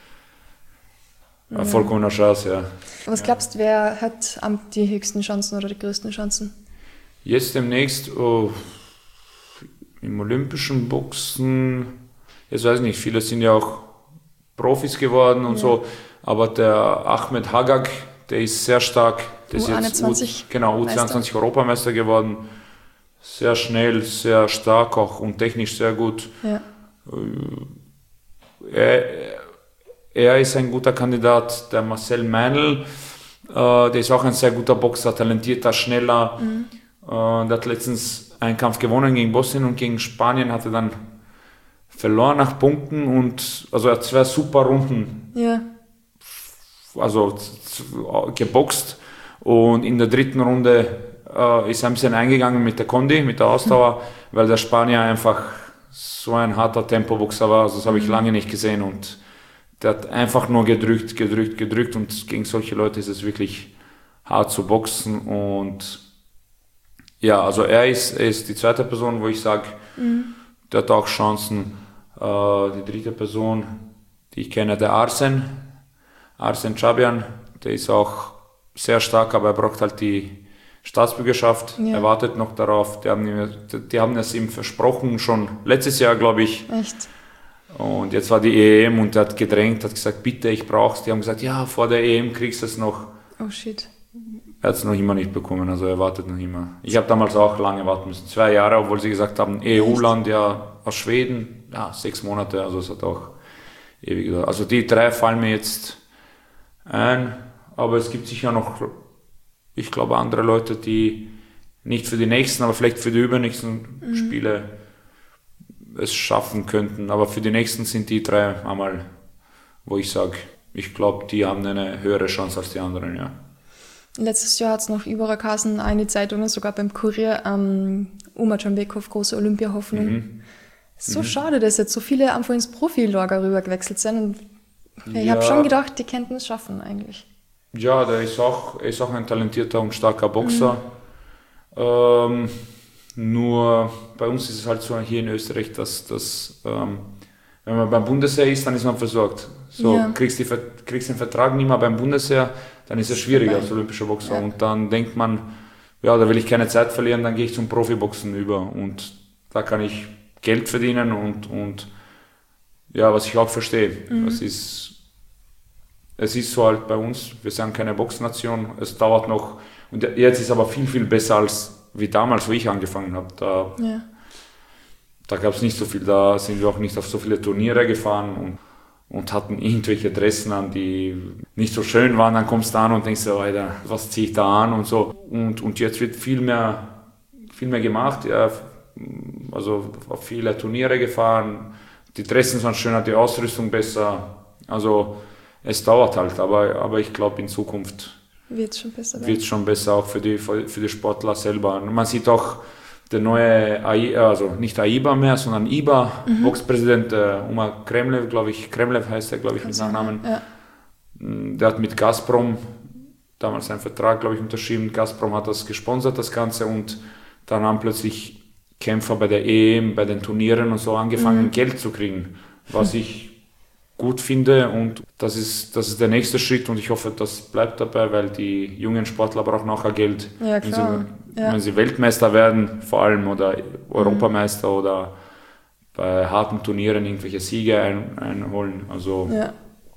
ja. vollkommener Chance, ja. Was glaubst du, wer hat die höchsten Chancen oder die größten Chancen? Jetzt demnächst, oh, im olympischen Boxen, jetzt weiß ich nicht, viele sind ja auch Profis geworden und ja. so, aber der Ahmed Hagag, der ist sehr stark, der ist jetzt U, genau, U zweiundzwanzig Europameister geworden, sehr schnell, sehr stark auch und technisch sehr gut. Ja. Er, er ist ein guter Kandidat, der Marcel Meinl, der ist auch ein sehr guter Boxer, talentierter, schneller, mhm. der hat letztens einen Kampf gewonnen gegen Bosnien und gegen Spanien, hatte dann verloren nach Punkten und also er hat zwei super Runden ja. also geboxt und in der dritten Runde äh, ist ein bisschen eingegangen mit der Kondi, mit der Ausdauer, mhm. weil der Spanier einfach so ein harter Tempoboxer war, also das habe ich lange nicht gesehen und der hat einfach nur gedrückt, gedrückt, gedrückt und gegen solche Leute ist es wirklich hart zu boxen und ja, also er ist, er ist die zweite Person, wo ich sage, mhm. der hat auch Chancen. Äh, die dritte Person, die ich kenne, der Arsen, Arsen Chabian, der ist auch sehr stark, aber er braucht halt die Staatsbürgerschaft, ja. Er wartet noch darauf, die haben, ihm, die haben das ihm versprochen, schon letztes Jahr, glaube ich. Echt? Und jetzt war die E M und er hat gedrängt, hat gesagt, bitte, ich brauch's. Die haben gesagt, ja, vor der E M kriegst du es noch. Oh shit. Er hat es noch immer nicht bekommen, also er wartet noch immer. Ich habe damals auch lange warten müssen, zwei Jahre, obwohl sie gesagt haben, E U-Land, ja, aus Schweden, ja, sechs Monate, also es hat auch ewig gedauert. Also die drei fallen mir jetzt ein, aber es gibt sicher noch, ich glaube, andere Leute, die nicht für die nächsten, aber vielleicht für die übernächsten mhm. Spiele es schaffen könnten. Aber für die nächsten sind die drei einmal, wo ich sage, ich glaube, die haben eine höhere Chance als die anderen, ja. Letztes Jahr hat es noch überall geheißen, eine Zeitung, sogar beim Kurier, ähm, Umar Canbekov, große Olympia-Hoffnung. Mhm. So mhm. schade, dass jetzt so viele einfach ins Profilager rüber gewechselt sind. Und ich ja. habe schon gedacht, die könnten es schaffen eigentlich. Ja, der ist auch, er ist auch ein talentierter und starker Boxer. Mhm. Ähm, nur bei uns ist es halt so hier in Österreich, dass, dass ähm, wenn man beim Bundesheer ist, dann ist man versorgt. So, ja. kriegst, die, kriegst den Vertrag nicht mehr beim Bundesheer, dann ist es schwieriger als olympischer Boxer. Ja. Und dann denkt man, ja, da will ich keine Zeit verlieren, dann gehe ich zum Profiboxen über. Und da kann ich Geld verdienen und, und ja, was ich auch verstehe. Mhm. Das ist, es ist so halt bei uns, wir sind keine Boxnation, es dauert noch. Und jetzt ist es aber viel, viel besser als wie damals, wo ich angefangen habe. Da, ja. da gab es nicht so viel, da sind wir auch nicht auf so viele Turniere gefahren und, und hatten irgendwelche Dressen an, die nicht so schön waren. Dann kommst du an und denkst so, Alter, was ziehe ich da an und so. Und, und jetzt wird viel mehr, viel mehr gemacht, ja, also auf viele Turniere gefahren, die Dressen sind schöner, die Ausrüstung besser. Also es dauert halt, aber, aber ich glaube in Zukunft wird es schon besser. Wird schon besser auch für die, für die Sportler selber. Und man sieht auch der neue, A I, also nicht A I B A mehr, sondern I B A, mhm. Boxpräsident äh, Umar Kremlev, glaube ich, Kremlev heißt er, glaube ich, mit Nachnamen. Ja. Der hat mit Gazprom damals einen Vertrag, glaube ich, unterschrieben. Gazprom hat das gesponsert, das Ganze, und dann haben plötzlich Kämpfer bei der E M, bei den Turnieren und so angefangen, mhm. Geld zu kriegen, was mhm. ich gut finde, und das ist, das ist der nächste Schritt, und ich hoffe, das bleibt dabei, weil die jungen Sportler brauchen auch Geld, ja, klar. Wenn, sie, ja. wenn sie Weltmeister werden, vor allem, oder Europameister mhm. oder bei harten Turnieren irgendwelche Siege ein, einholen. Also ja.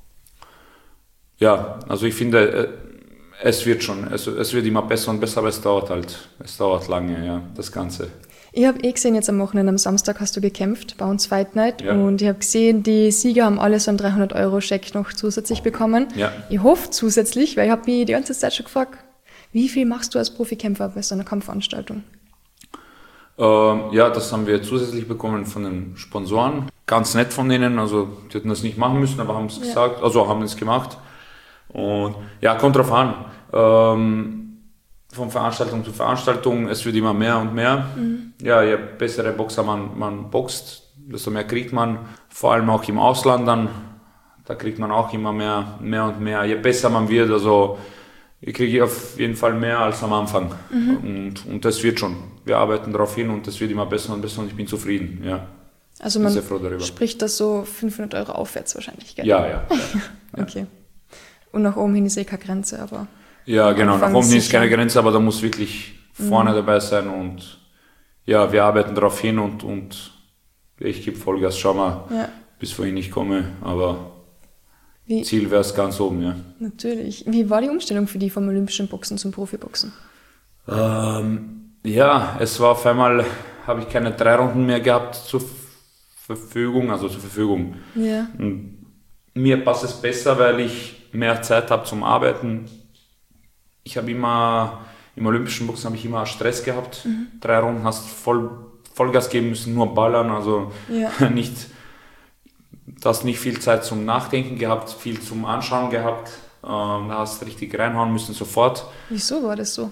ja, also ich finde, es wird schon, es, es wird immer besser und besser, aber es dauert halt, es dauert lange, ja, das Ganze. Ich habe eh gesehen, jetzt am Wochenende, am Samstag hast du gekämpft bei uns Fight Night, ja. und ich habe gesehen, die Sieger haben alle so einen dreihundert Euro Scheck noch zusätzlich bekommen. Ja. Ich hoffe zusätzlich, weil ich habe mich die ganze Zeit schon gefragt, wie viel machst du als Profikämpfer bei so einer Kampfveranstaltung? Ähm, ja, das haben wir zusätzlich bekommen von den Sponsoren. Ganz nett von denen, also die hätten das nicht machen müssen, aber haben es ja. gesagt, also haben es gemacht. Und ja, kommt drauf an. Ähm, von Veranstaltung zu Veranstaltung, es wird immer mehr und mehr. Mhm. Ja, je bessere Boxer man, man boxt, desto mehr kriegt man, vor allem auch im Ausland dann, da kriegt man auch immer mehr, mehr und mehr. Je besser man wird, also ich kriege auf jeden Fall mehr als am Anfang. Mhm. Und, und das wird schon. Wir arbeiten darauf hin und das wird immer besser und besser, und ich bin zufrieden. Ja. Also man spricht das so fünfhundert Euro aufwärts wahrscheinlich, gell? Ja, ja. ja, ja. Okay. Und nach oben hin ist eh keine Grenze, aber... Ja, genau, nach oben hin ist keine Grenze, aber da muss wirklich vorne mhm. dabei sein, und ja, wir arbeiten darauf hin, und, und ich gebe Vollgas, schau mal, ja. bis wohin ich komme, aber Wie? Ziel wäre es ganz oben, ja. Natürlich. Wie war die Umstellung für dich vom olympischen Boxen zum Profiboxen? Ähm, ja, es war auf einmal, habe ich keine drei Runden mehr gehabt zur Verfügung, also zur Verfügung. Ja. Und mir passt es besser, weil ich mehr Zeit habe zum Arbeiten. Ich habe immer, im olympischen Boxen habe ich immer Stress gehabt. Mhm. Drei Runden hast voll, Vollgas geben müssen, nur ballern, also ja. nicht, du hast nicht viel Zeit zum Nachdenken gehabt, viel zum Anschauen gehabt. Ähm, da hast du richtig reinhauen müssen sofort. Wieso war das so?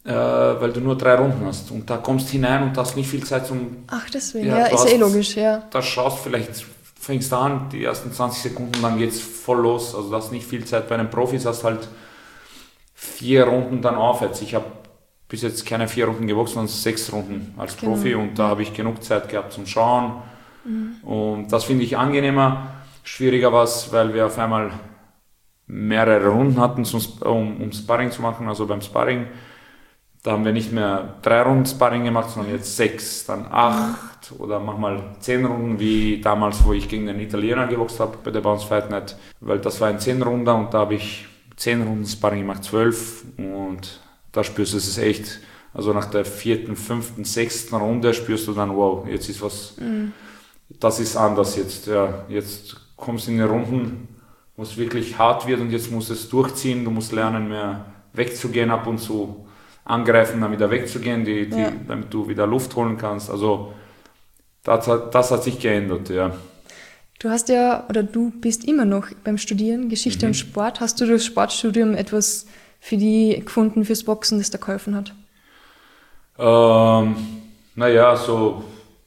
äh, weil du nur drei Runden hast und da kommst hinein und hast nicht viel Zeit zum... Ach, deswegen, ja, ja ist hast, eh logisch, ja. Da schaust vielleicht, fängst du an, die ersten zwanzig Sekunden, dann geht's voll los, also du hast nicht viel Zeit. Bei den Profis hast halt vier Runden dann aufwärts. Ich habe bis jetzt keine vier Runden geboxt, sondern sechs Runden als genau. Profi und da habe ich genug Zeit gehabt zum Schauen mhm. und das finde ich angenehmer. Schwieriger war es, weil wir auf einmal mehrere Runden hatten, um, um Sparring zu machen, also beim Sparring. Da haben wir nicht mehr drei Runden Sparring gemacht, sondern jetzt sechs, dann acht mhm. oder manchmal zehn Runden, wie damals, wo ich gegen den Italiener geboxt habe bei der Bounce Fight Night, weil das war ein zehn Runden und da habe ich zehn Runden Sparring gemacht, zwölf und da spürst du es echt, also nach der vierten, fünften, sechsten Runde spürst du dann, wow, jetzt ist was, mhm. das ist anders jetzt, ja, jetzt kommst du in die Runden, wo es wirklich hart wird und jetzt musst du es durchziehen, du musst lernen, mehr wegzugehen ab und zu, angreifen, dann wieder wegzugehen, die, die, ja. damit du wieder Luft holen kannst, also das hat, das hat sich geändert, ja. Du hast ja, oder du bist immer noch beim Studieren, Geschichte mhm. und Sport. Hast du durch Sportstudium etwas für die gefunden, fürs Boxen, das dir geholfen hat? Ähm, naja, so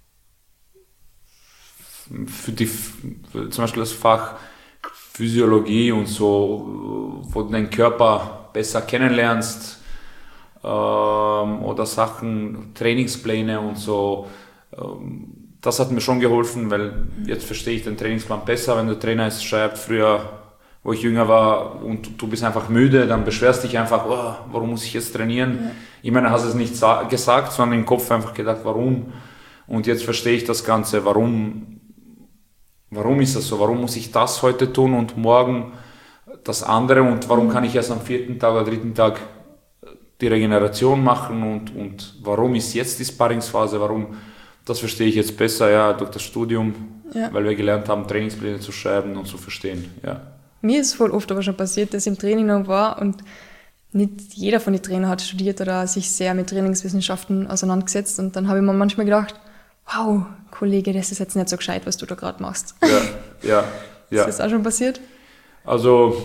für die, für zum Beispiel das Fach Physiologie und so, wo du deinen Körper besser kennenlernst, ähm, oder Sachen, Trainingspläne und so, ähm, das hat mir schon geholfen, weil jetzt verstehe ich den Trainingsplan besser, wenn der Trainer es schreibt. Früher, wo ich jünger war und du bist einfach müde, dann beschwerst dich einfach, oh, warum muss ich jetzt trainieren? Ja. Ich meine, hast es nicht gesagt, sondern im Kopf einfach gedacht, warum? Und jetzt verstehe ich das Ganze, warum, warum ist das so? Warum muss ich das heute tun und morgen das andere? Und warum kann ich erst am vierten Tag oder dritten Tag die Regeneration machen? Und, und warum ist jetzt die Sparringsphase? Warum? Das verstehe ich jetzt besser, ja, durch das Studium, ja. weil wir gelernt haben, Trainingspläne zu schreiben und zu verstehen, ja. Mir ist voll oft aber schon passiert, dass ich im Training noch war und nicht jeder von den Trainern hat studiert oder sich sehr mit Trainingswissenschaften auseinandergesetzt und dann habe ich mir manchmal gedacht, wow, Kollege, das ist jetzt nicht so gescheit, was du da gerade machst. Ja, ja, ja. Ist das auch schon passiert? Also,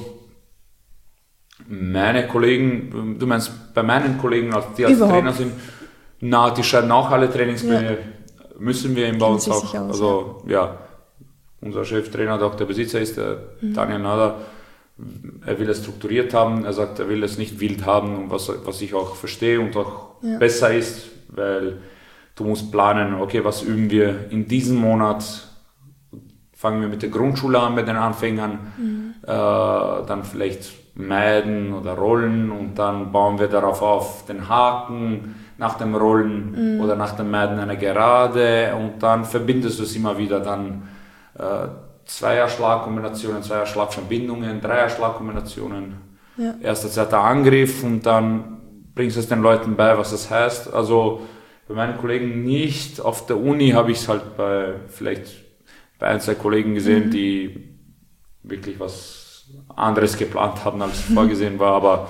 meine Kollegen, du meinst bei meinen Kollegen, die als Überhaupt. Trainer sind, na, die schreiben auch alle Trainingspläne, ja. müssen wir im Bau auch, aus, also ja. ja, unser Cheftrainer, der auch der Besitzer ist, der mhm. Daniel Nader, er will es strukturiert haben, er sagt, er will es nicht wild haben, was, was ich auch verstehe und auch ja. besser ist, weil du musst planen, okay, was üben wir in diesem Monat, fangen wir mit der Grundschule an, bei den Anfängern, mhm. äh, dann vielleicht meiden oder rollen und dann bauen wir darauf auf den Haken, nach dem Rollen mm. oder nach dem Meiden eine Gerade und dann verbindest du es immer wieder, dann äh, Zweier-Schlagkombinationen, Zweier-Schlagverbindungen, Dreier-Schlagkombinationen, ja. erster, zweiter Angriff und dann bringst du es den Leuten bei, was das heißt. Also bei meinen Kollegen nicht, auf der Uni habe ich es halt bei vielleicht bei ein, zwei Kollegen gesehen, mm. die wirklich was anderes geplant haben, als vorgesehen war, aber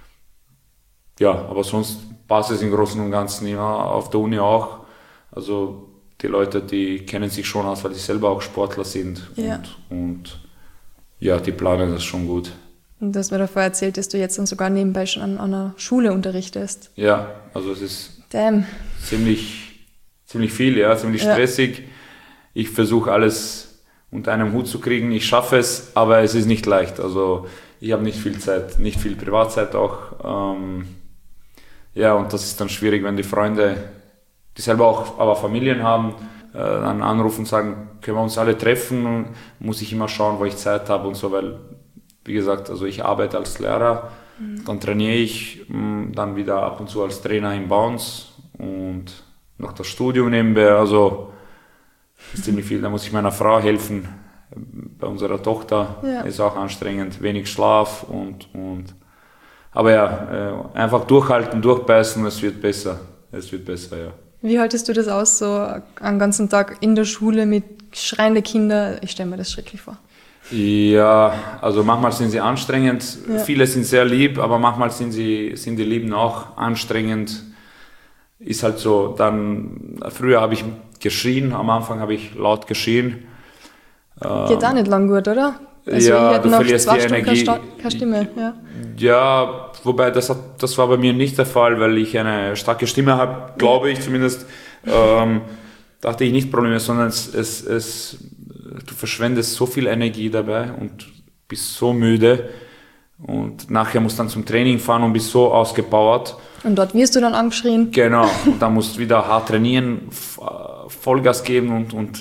ja, aber sonst passt es im Großen und Ganzen immer, auf der Uni auch. Also die Leute, die kennen sich schon aus, weil die selber auch Sportler sind ja. und, und ja, die planen das schon gut. Und du hast mir davor erzählt, dass du jetzt dann sogar nebenbei schon an, an einer Schule unterrichtest. Ja, also es ist Damn. ziemlich ziemlich viel, ja, ziemlich ja. stressig. Ich versuche alles unter einem Hut zu kriegen, ich schaffe es, aber es ist nicht leicht. Also ich habe nicht viel Zeit, nicht viel Privatzeit auch. Ähm, Ja, und das ist dann schwierig, wenn die Freunde, die selber auch aber Familien haben, äh, dann anrufen und sagen, können wir uns alle treffen, muss ich immer schauen, wo ich Zeit habe und so, weil, wie gesagt, also ich arbeite als Lehrer, mhm. dann trainiere ich, mh, dann wieder ab und zu als Trainer im Bounce und noch das Studium nebenbei, also ist ziemlich viel, da muss ich meiner Frau helfen, bei unserer Tochter, ja. ist auch anstrengend, wenig Schlaf und, und aber ja, einfach durchhalten, durchbeißen, es wird besser. Es wird besser, ja. Wie haltest du das aus, so einen ganzen Tag in der Schule mit schreienden Kindern? Ich stelle mir das schrecklich vor. Ja, also manchmal sind sie anstrengend. Ja. Viele sind sehr lieb, aber manchmal sind sie, sind die Lieben auch anstrengend. Ist halt so. Dann, früher habe ich geschrien, am Anfang habe ich laut geschrien. Geht auch nicht lang gut, oder? Also ja, ich hätte du nach verlierst zwei die Stunden Energie. keine, keine Stimme. Ja, ja wobei das, hat, das war bei mir nicht der Fall, weil ich eine starke Stimme habe, glaube ich zumindest. Ähm, da hatte ich nicht Probleme, sondern es, es, es, du verschwendest so viel Energie dabei und bist so müde. Und nachher musst du dann zum Training fahren und bist so ausgepowert. Und dort wirst du dann angeschrien. Genau, und dann musst du wieder hart trainieren, Vollgas geben und, und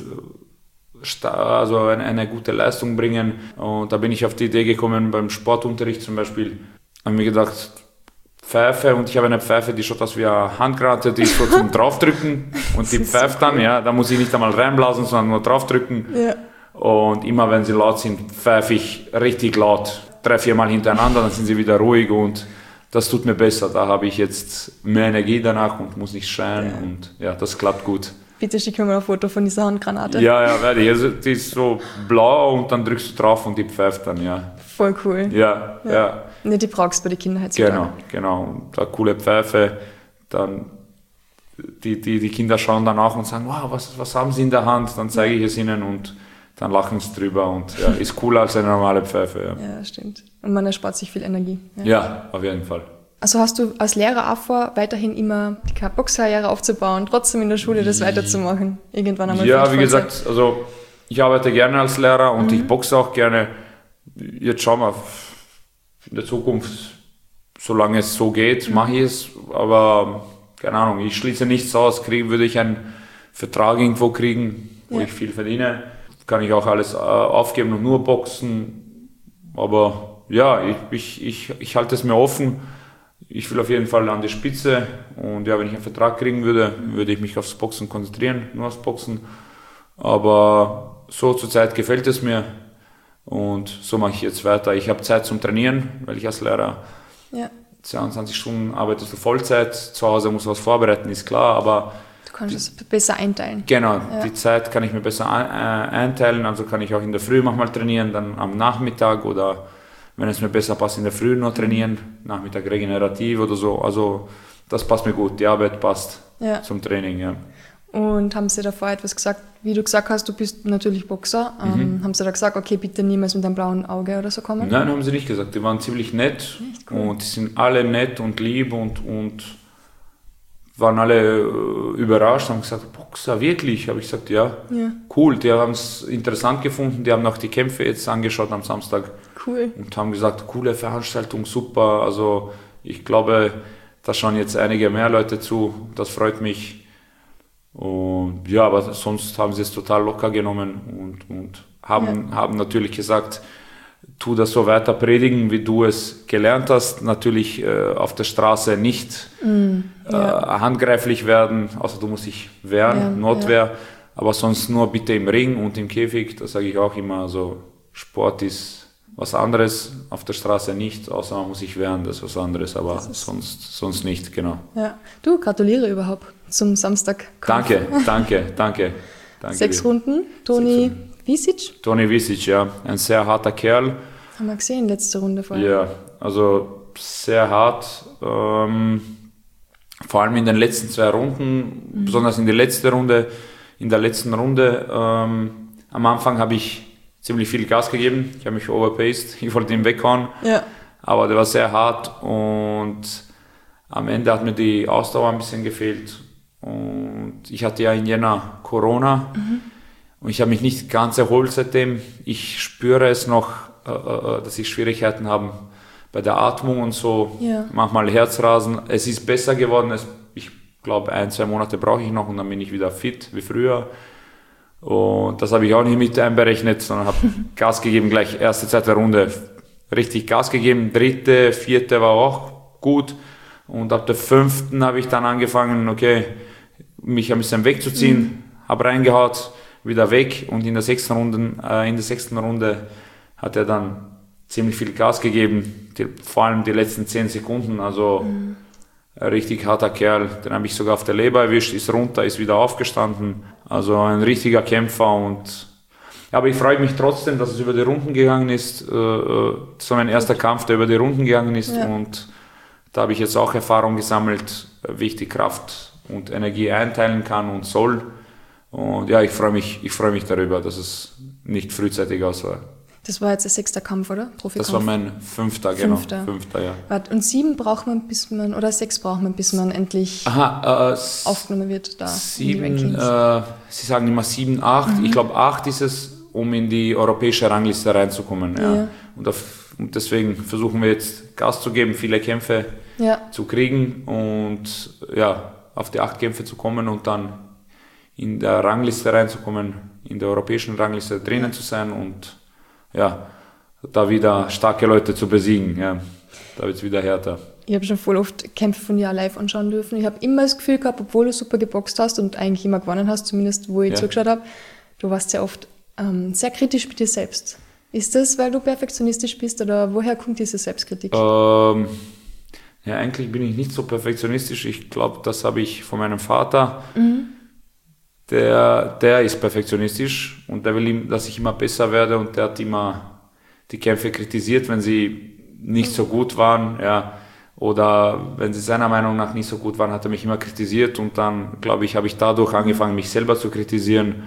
also eine, eine gute Leistung bringen. Und da bin ich auf die Idee gekommen, beim Sportunterricht zum Beispiel, habe mir gedacht, Pfeife, und ich habe eine Pfeife, die schaut aus wie eine Handgranate, die ist so zum Draufdrücken und die pfeift dann, ja, da muss ich nicht einmal reinblasen, sondern nur draufdrücken. Ja. Und immer wenn sie laut sind, pfeife ich richtig laut, drei, vier Mal hintereinander, dann sind sie wieder ruhig und das tut mir besser. Da habe ich jetzt mehr Energie danach und muss nicht schreien, ja. Und ja, das klappt gut. Bitte schick mir mal ein Foto von dieser Handgranate. Ja, ja, werde ich. Also, die ist so blau und dann drückst du drauf und die pfeift dann, ja. Voll cool. Ja, ja. ja. Ne, die brauchst du bei den Kindern heutzutage. Genau, genau. Und eine coole Pfeife, dann die, die, die Kinder schauen dann auch und sagen, wow, was, was haben sie in der Hand? Dann zeige ich es ihnen und dann lachen sie drüber und ja, ist cooler als eine normale Pfeife. Ja, ja, stimmt. Und man erspart sich viel Energie. Ja. ja, auf jeden Fall. Also hast du als Lehrer auch vor, weiterhin immer die Boxkarriere aufzubauen, trotzdem in der Schule das weiterzumachen? Irgendwann einmal. Ja, wie gesagt, also ich arbeite gerne als Lehrer und mhm. ich boxe auch gerne. Jetzt schauen wir in der Zukunft, solange es so geht, mhm. mache ich es. Aber keine Ahnung, ich schließe nichts aus. Kriegen würde ich einen Vertrag irgendwo kriegen, wo ja. ich viel verdiene, kann ich auch alles äh, aufgeben und nur boxen. Aber ja, ich, ich, ich, ich halte es mir offen. Ich will auf jeden Fall an die Spitze und ja, wenn ich einen Vertrag kriegen würde, würde ich mich aufs Boxen konzentrieren, nur aufs Boxen. Aber so zur Zeit gefällt es mir und so mache ich jetzt weiter. Ich habe Zeit zum Trainieren, weil ich als Lehrer ja. zweiundzwanzig Stunden arbeitest du Vollzeit, zu Hause musst du was vorbereiten, ist klar, aber du kannst es besser einteilen. Genau, ja. die Zeit kann ich mir besser einteilen, also kann ich auch in der Früh manchmal trainieren, dann am Nachmittag oder wenn es mir besser passt, in der Früh noch trainieren, Nachmittag regenerativ oder so. Also das passt mir gut, die Arbeit passt ja. zum Training. Ja. Und haben sie davor etwas gesagt, wie du gesagt hast, du bist natürlich Boxer, mhm. ähm, haben sie da gesagt, okay, bitte niemals mit einem blauen Auge oder so kommen? Nein, haben sie nicht gesagt, die waren ziemlich nett cool. Und die sind alle nett und lieb und, und waren alle äh, überrascht, haben gesagt, Boxer, wirklich? Habe ich gesagt, ja, ja. cool, die haben es interessant gefunden, die haben auch die Kämpfe jetzt angeschaut am Samstag. Cool. Und haben gesagt, coole Veranstaltung, super. Also ich glaube, da schauen jetzt einige mehr Leute zu. Das freut mich. Und ja, aber sonst haben sie es total locker genommen und, und haben, ja. haben natürlich gesagt, tu das so weiter predigen, wie du es gelernt hast. Natürlich äh, auf der Straße nicht mm, ja. äh, handgreiflich werden, außer du musst dich wehren, ja, Notwehr. Ja. Aber sonst nur bitte im Ring und im Käfig. Das sage ich auch immer. Also Sport ist was anderes, auf der Straße nicht, außer man muss sich wehren, das ist was anderes, aber sonst, sonst nicht, genau. Ja, du, gratuliere überhaupt zum Samstag. Danke, danke, danke. danke Sechs dir. Runden, Toni Visic? Toni Visic, ja, ein sehr harter Kerl. Haben wir gesehen, letzte Runde vorher. Ja, also sehr hart, ähm, vor allem in den letzten zwei Runden, mhm. besonders in der letzten Runde, in der letzten Runde, ähm, am Anfang habe ich ziemlich viel Gas gegeben, ich habe mich overpaced, ich wollte ihn weghauen, ja. aber der war sehr hart und am Ende hat mir die Ausdauer ein bisschen gefehlt und ich hatte ja in Jänner Corona mhm. und ich habe mich nicht ganz erholt seitdem. Ich spüre es noch, äh, dass ich Schwierigkeiten habe bei der Atmung und so, ja. manchmal Herzrasen. Es ist besser geworden, es, ich glaube ein, zwei Monate brauche ich noch und dann bin ich wieder fit wie früher. Und das habe ich auch nicht mit einberechnet, sondern habe Gas gegeben, gleich erste, zweite Runde richtig Gas gegeben, dritte, vierte war auch gut und ab der fünften habe ich dann angefangen, okay, mich ein bisschen wegzuziehen, mhm. habe reingehaut, wieder weg und in der sechsten Runde, äh, in der sechsten Runde hat er dann ziemlich viel Gas gegeben, die, vor allem die letzten zehn Sekunden, also mhm. ein richtig harter Kerl, den habe ich sogar auf der Leber erwischt, ist runter, ist wieder aufgestanden. Also ein richtiger Kämpfer. Und aber ich freue mich trotzdem, dass es über die Runden gegangen ist. Das war mein erster Kampf, der über die Runden gegangen ist. Ja. Und da habe ich jetzt auch Erfahrung gesammelt, wie ich die Kraft und Energie einteilen kann und soll. Und ja, ich freue mich, ich freue mich darüber, dass es nicht frühzeitig aus war. Das war jetzt der sechste Kampf, oder? Profikampf. Das war mein fünfter, genau. Fünfter. Fünfter, ja. Warte, und sieben braucht man, bis man, oder sechs braucht man, bis man endlich Aha, äh, aufgenommen wird da. Sieben, äh, Sie sagen immer sieben, acht. Mhm. Ich glaube, acht ist es, um in die europäische Rangliste reinzukommen. Ja. Ja. Und, auf, und deswegen versuchen wir jetzt Gas zu geben, viele Kämpfe ja. zu kriegen und ja, auf die acht Kämpfe zu kommen und dann in der Rangliste reinzukommen, in der europäischen Rangliste drinnen zu sein und ja, da wieder starke Leute zu besiegen. Ja. Da wird es wieder härter. Ich habe schon voll oft Kämpfe von dir live anschauen dürfen. Ich habe immer das Gefühl gehabt, obwohl du super geboxt hast und eigentlich immer gewonnen hast, zumindest wo ich ja. zugeschaut habe, du warst sehr oft ähm, sehr kritisch mit dir selbst. Ist das, weil du perfektionistisch bist oder woher kommt diese Selbstkritik? Ähm, ja, eigentlich bin ich nicht so perfektionistisch. Ich glaube, das habe ich von meinem Vater. Mhm. Der, der ist perfektionistisch und der will, dass ich immer besser werde und der hat immer die Kämpfe kritisiert, wenn sie nicht so gut waren, ja, oder wenn sie seiner Meinung nach nicht so gut waren, hat er mich immer kritisiert und dann, glaube ich, habe ich dadurch angefangen, mich selber zu kritisieren,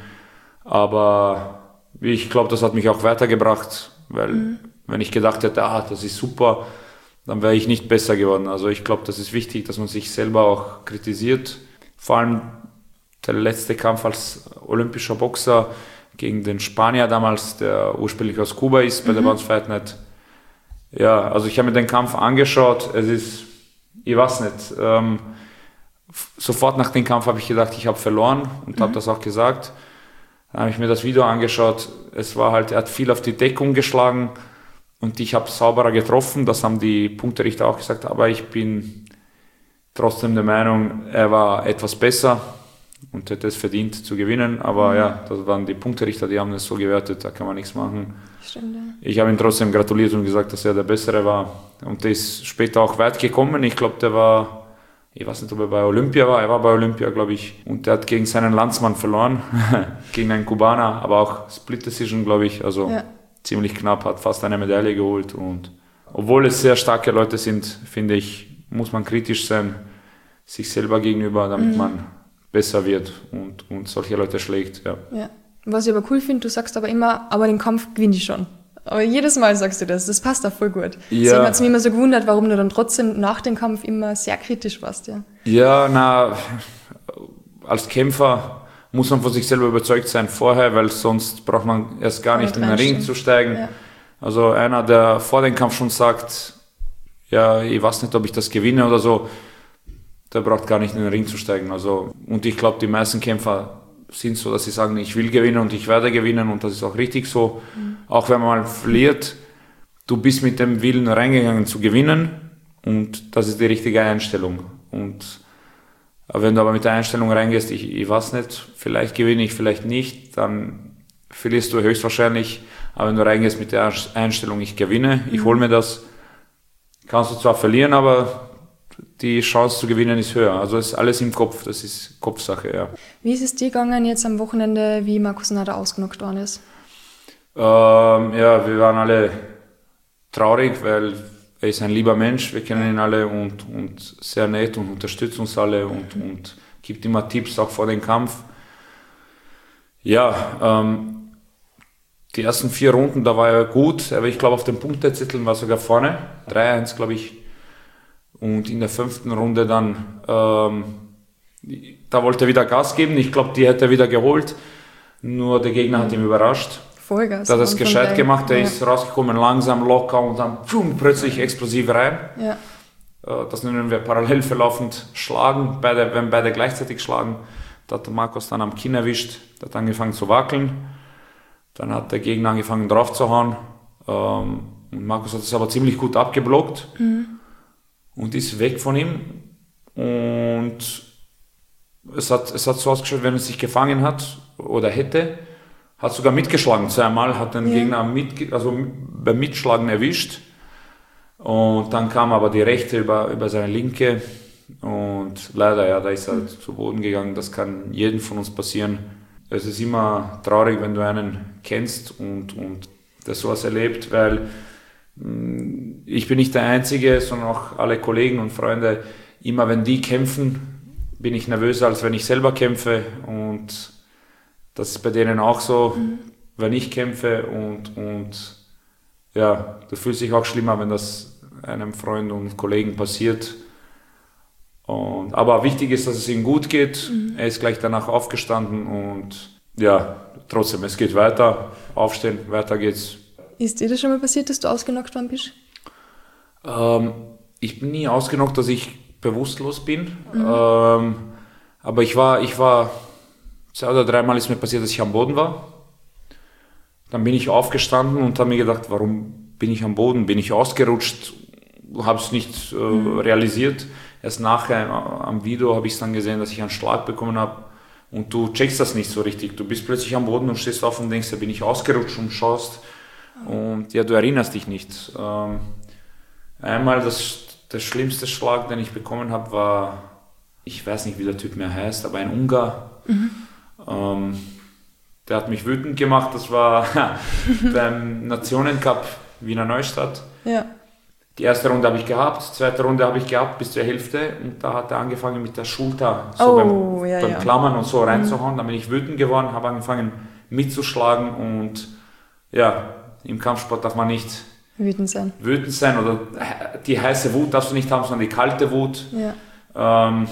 aber ich glaube, das hat mich auch weitergebracht, weil mhm. wenn ich gedacht hätte, ah, das ist super, dann wäre ich nicht besser geworden. Also ich glaube, das ist wichtig, dass man sich selber auch kritisiert, vor allem der letzte Kampf als olympischer Boxer gegen den Spanier damals, der ursprünglich aus Kuba ist, bei mhm. der Bounce Fight Night. Ja, also ich habe mir den Kampf angeschaut, es ist, ich weiß nicht, ähm, sofort nach dem Kampf habe ich gedacht, ich habe verloren und mhm. habe das auch gesagt. Dann habe ich mir das Video angeschaut, es war halt, er hat viel auf die Deckung geschlagen und ich habe sauberer getroffen, das haben die Punkterichter auch gesagt, aber ich bin trotzdem der Meinung, er war etwas besser und hätte es verdient zu gewinnen, aber mhm. ja, das waren die Punkterichter, die haben es so gewertet, da kann man nichts machen. Stimmt, ja. Ich habe ihm trotzdem gratuliert und gesagt, dass er der Bessere war und der ist später auch weit gekommen, ich glaube, der war, ich weiß nicht, ob er bei Olympia war, er war bei Olympia, glaube ich, und der hat gegen seinen Landsmann verloren, gegen einen Kubaner, aber auch Split Decision, glaube ich, also ja. ziemlich knapp, hat fast eine Medaille geholt und obwohl es sehr starke Leute sind, finde ich, muss man kritisch sein, sich selber gegenüber, damit mhm. man besser wird und, und solche Leute schlägt. Ja. Ja. Was ich aber cool finde, du sagst aber immer, aber den Kampf gewinne ich schon. Aber jedes Mal sagst du das, das passt auch voll gut. Ja. Deswegen hat es mich immer so gewundert, warum du dann trotzdem nach dem Kampf immer sehr kritisch warst. Ja, ja na, als Kämpfer muss man von sich selber überzeugt sein vorher, weil sonst braucht man erst gar nicht in den Ring zu steigen. Ja. Also einer, der vor dem Kampf schon sagt, ja, ich weiß nicht, ob ich das gewinne oder so, der braucht gar nicht in den Ring zu steigen. Also, und ich glaube, die meisten Kämpfer sind so, dass sie sagen, ich will gewinnen und ich werde gewinnen und das ist auch richtig so. Mhm. Auch wenn man mal verliert, du bist mit dem Willen reingegangen zu gewinnen und das ist die richtige Einstellung. Und wenn du aber mit der Einstellung reingehst, ich, ich weiß nicht, vielleicht gewinne ich, vielleicht nicht, dann verlierst du höchstwahrscheinlich. Aber wenn du reingehst mit der Einstellung, ich gewinne, mhm. ich hole mir das, kannst du zwar verlieren, aber die Chance zu gewinnen ist höher. Also es ist alles im Kopf, das ist Kopfsache, ja. Wie ist es dir gegangen jetzt am Wochenende, wie Markus Nader ausgenockt worden ist? Ähm, ja, wir waren alle traurig, weil er ist ein lieber Mensch, wir kennen ihn alle und, und sehr nett und unterstützt uns alle und, mhm. und gibt immer Tipps, auch vor dem Kampf. Ja, ähm, die ersten vier Runden, da war er gut, aber ich glaube auf den Punktezetteln war er sogar vorne, drei eins glaube ich. Und in der fünften Runde dann, ähm, da wollte er wieder Gas geben. Ich glaube, die hätte er wieder geholt. Nur der Gegner hat ihn überrascht. Vollgas. Da hat er es gescheit gemacht. Er ja. ist rausgekommen, langsam, locker und dann pfum, plötzlich explosiv rein. Ja. Äh, das nennen wir parallel verlaufend schlagen. Beide, wenn beide gleichzeitig schlagen, da hat der Markus dann am Kinn erwischt. Der hat angefangen zu wackeln. Dann hat der Gegner angefangen drauf zu hauen. Ähm, und Markus hat es aber ziemlich gut abgeblockt. Mhm. Und ist weg von ihm und es hat, es hat so ausgeschaut, wenn er sich gefangen hat oder hätte, hat sogar mitgeschlagen zweimal, hat den ja. Gegner mit, also beim Mitschlagen erwischt und dann kam aber die rechte über, über seine linke und leider, ja, da ist er mhm. zu Boden gegangen, das kann jedem von uns passieren. Es ist immer traurig, wenn du einen kennst und, und der sowas erlebt, weil ich bin nicht der Einzige, sondern auch alle Kollegen und Freunde. Immer wenn die kämpfen, bin ich nervöser, als wenn ich selber kämpfe. Und das ist bei denen auch so, mhm. wenn ich kämpfe. Und, und ja, du fühlst dich auch schlimmer, wenn das einem Freund und Kollegen passiert. Und, aber wichtig ist, dass es ihm gut geht. Mhm. Er ist gleich danach aufgestanden und ja, trotzdem, es geht weiter. Aufstehen, weiter geht's. Ist dir das schon mal passiert, dass du ausgenockt worden bist? Ähm, ich bin nie ausgenockt, dass ich bewusstlos bin. Mhm. Ähm, aber ich war, ich war, zwei oder dreimal ist mir passiert, dass ich am Boden war. Dann bin ich aufgestanden und habe mir gedacht, warum bin ich am Boden? Bin ich ausgerutscht? Habe es nicht äh, mhm. realisiert. Erst nachher äh, am Video habe ich dann gesehen, dass ich einen Schlag bekommen habe. Und du checkst das nicht so richtig. Du bist plötzlich am Boden und stehst auf und denkst, da bin ich ausgerutscht und schaust. Und ja, du erinnerst dich nicht. Ähm, einmal das, der schlimmste Schlag, den ich bekommen habe, war, ich weiß nicht, wie der Typ mehr heißt, aber ein Ungar. Mhm. Ähm, der hat mich wütend gemacht. Das war beim Nationencup Wiener Neustadt. Ja. Die erste Runde habe ich gehabt, die zweite Runde habe ich gehabt bis zur Hälfte und da hat er angefangen mit der Schulter so oh, beim, ja, beim ja. Klammern und so reinzuhauen. Mhm. Dann bin ich wütend geworden, habe angefangen mitzuschlagen und ja, im Kampfsport darf man nicht wütend sein. Wütend sein oder die heiße Wut darfst du nicht haben, sondern die kalte Wut. Ja, ähm,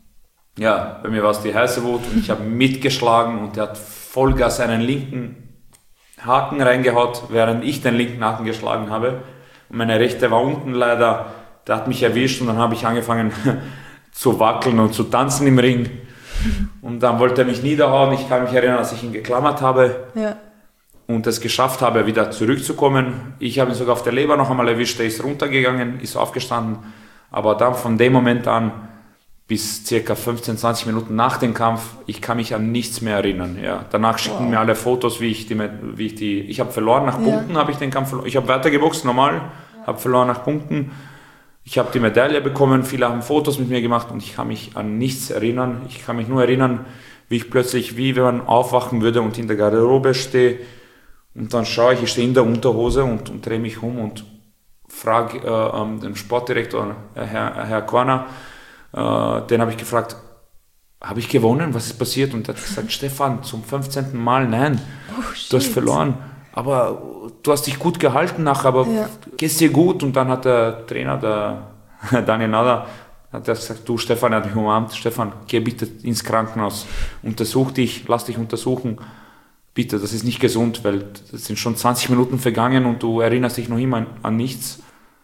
ja bei mir war es die heiße Wut und ich habe mitgeschlagen und der hat Vollgas einen linken Haken reingehaut, während ich den linken Haken geschlagen habe. Und meine rechte war unten leider, der hat mich erwischt und dann habe ich angefangen zu wackeln und zu tanzen im Ring. Und dann wollte er mich niederhauen. Ich kann mich erinnern, dass ich ihn geklammert habe ja. und es geschafft habe, wieder zurückzukommen. Ich habe ihn sogar auf der Leber noch einmal erwischt, der ist runtergegangen, ist aufgestanden. Aber dann von dem Moment an bis circa fünfzehn, zwanzig Minuten nach dem Kampf, ich kann mich an nichts mehr erinnern. Ja. Danach schicken wow. mir alle Fotos, wie ich die, wie ich die, ich habe verloren nach Punkten, ja. habe ich den Kampf verloren. Ich habe weitergeboxt, normal, ja. habe verloren nach Punkten. Ich habe die Medaille bekommen, viele haben Fotos mit mir gemacht und ich kann mich an nichts erinnern. Ich kann mich nur erinnern, wie ich plötzlich, wie wenn man aufwachen würde und in der Garderobe stehe und dann schaue ich, ich stehe in der Unterhose und, und drehe mich um und frage äh, den Sportdirektor, äh, Herr, Herr Korner, Uh, den habe ich gefragt, habe ich gewonnen? Was ist passiert? Und er hat gesagt, Stefan, zum fünfzehnten Mal, nein, oh, du hast verloren. Aber du hast dich gut gehalten nachher, aber ja. geht's dir gut? Und dann hat der Trainer, der Daniel Nader, hat er gesagt, du Stefan, er hat mich umarmt, Stefan, geh bitte ins Krankenhaus, untersuch dich, lass dich untersuchen. Bitte, das ist nicht gesund, weil es sind schon zwanzig Minuten vergangen und du erinnerst dich noch immer an, an nichts.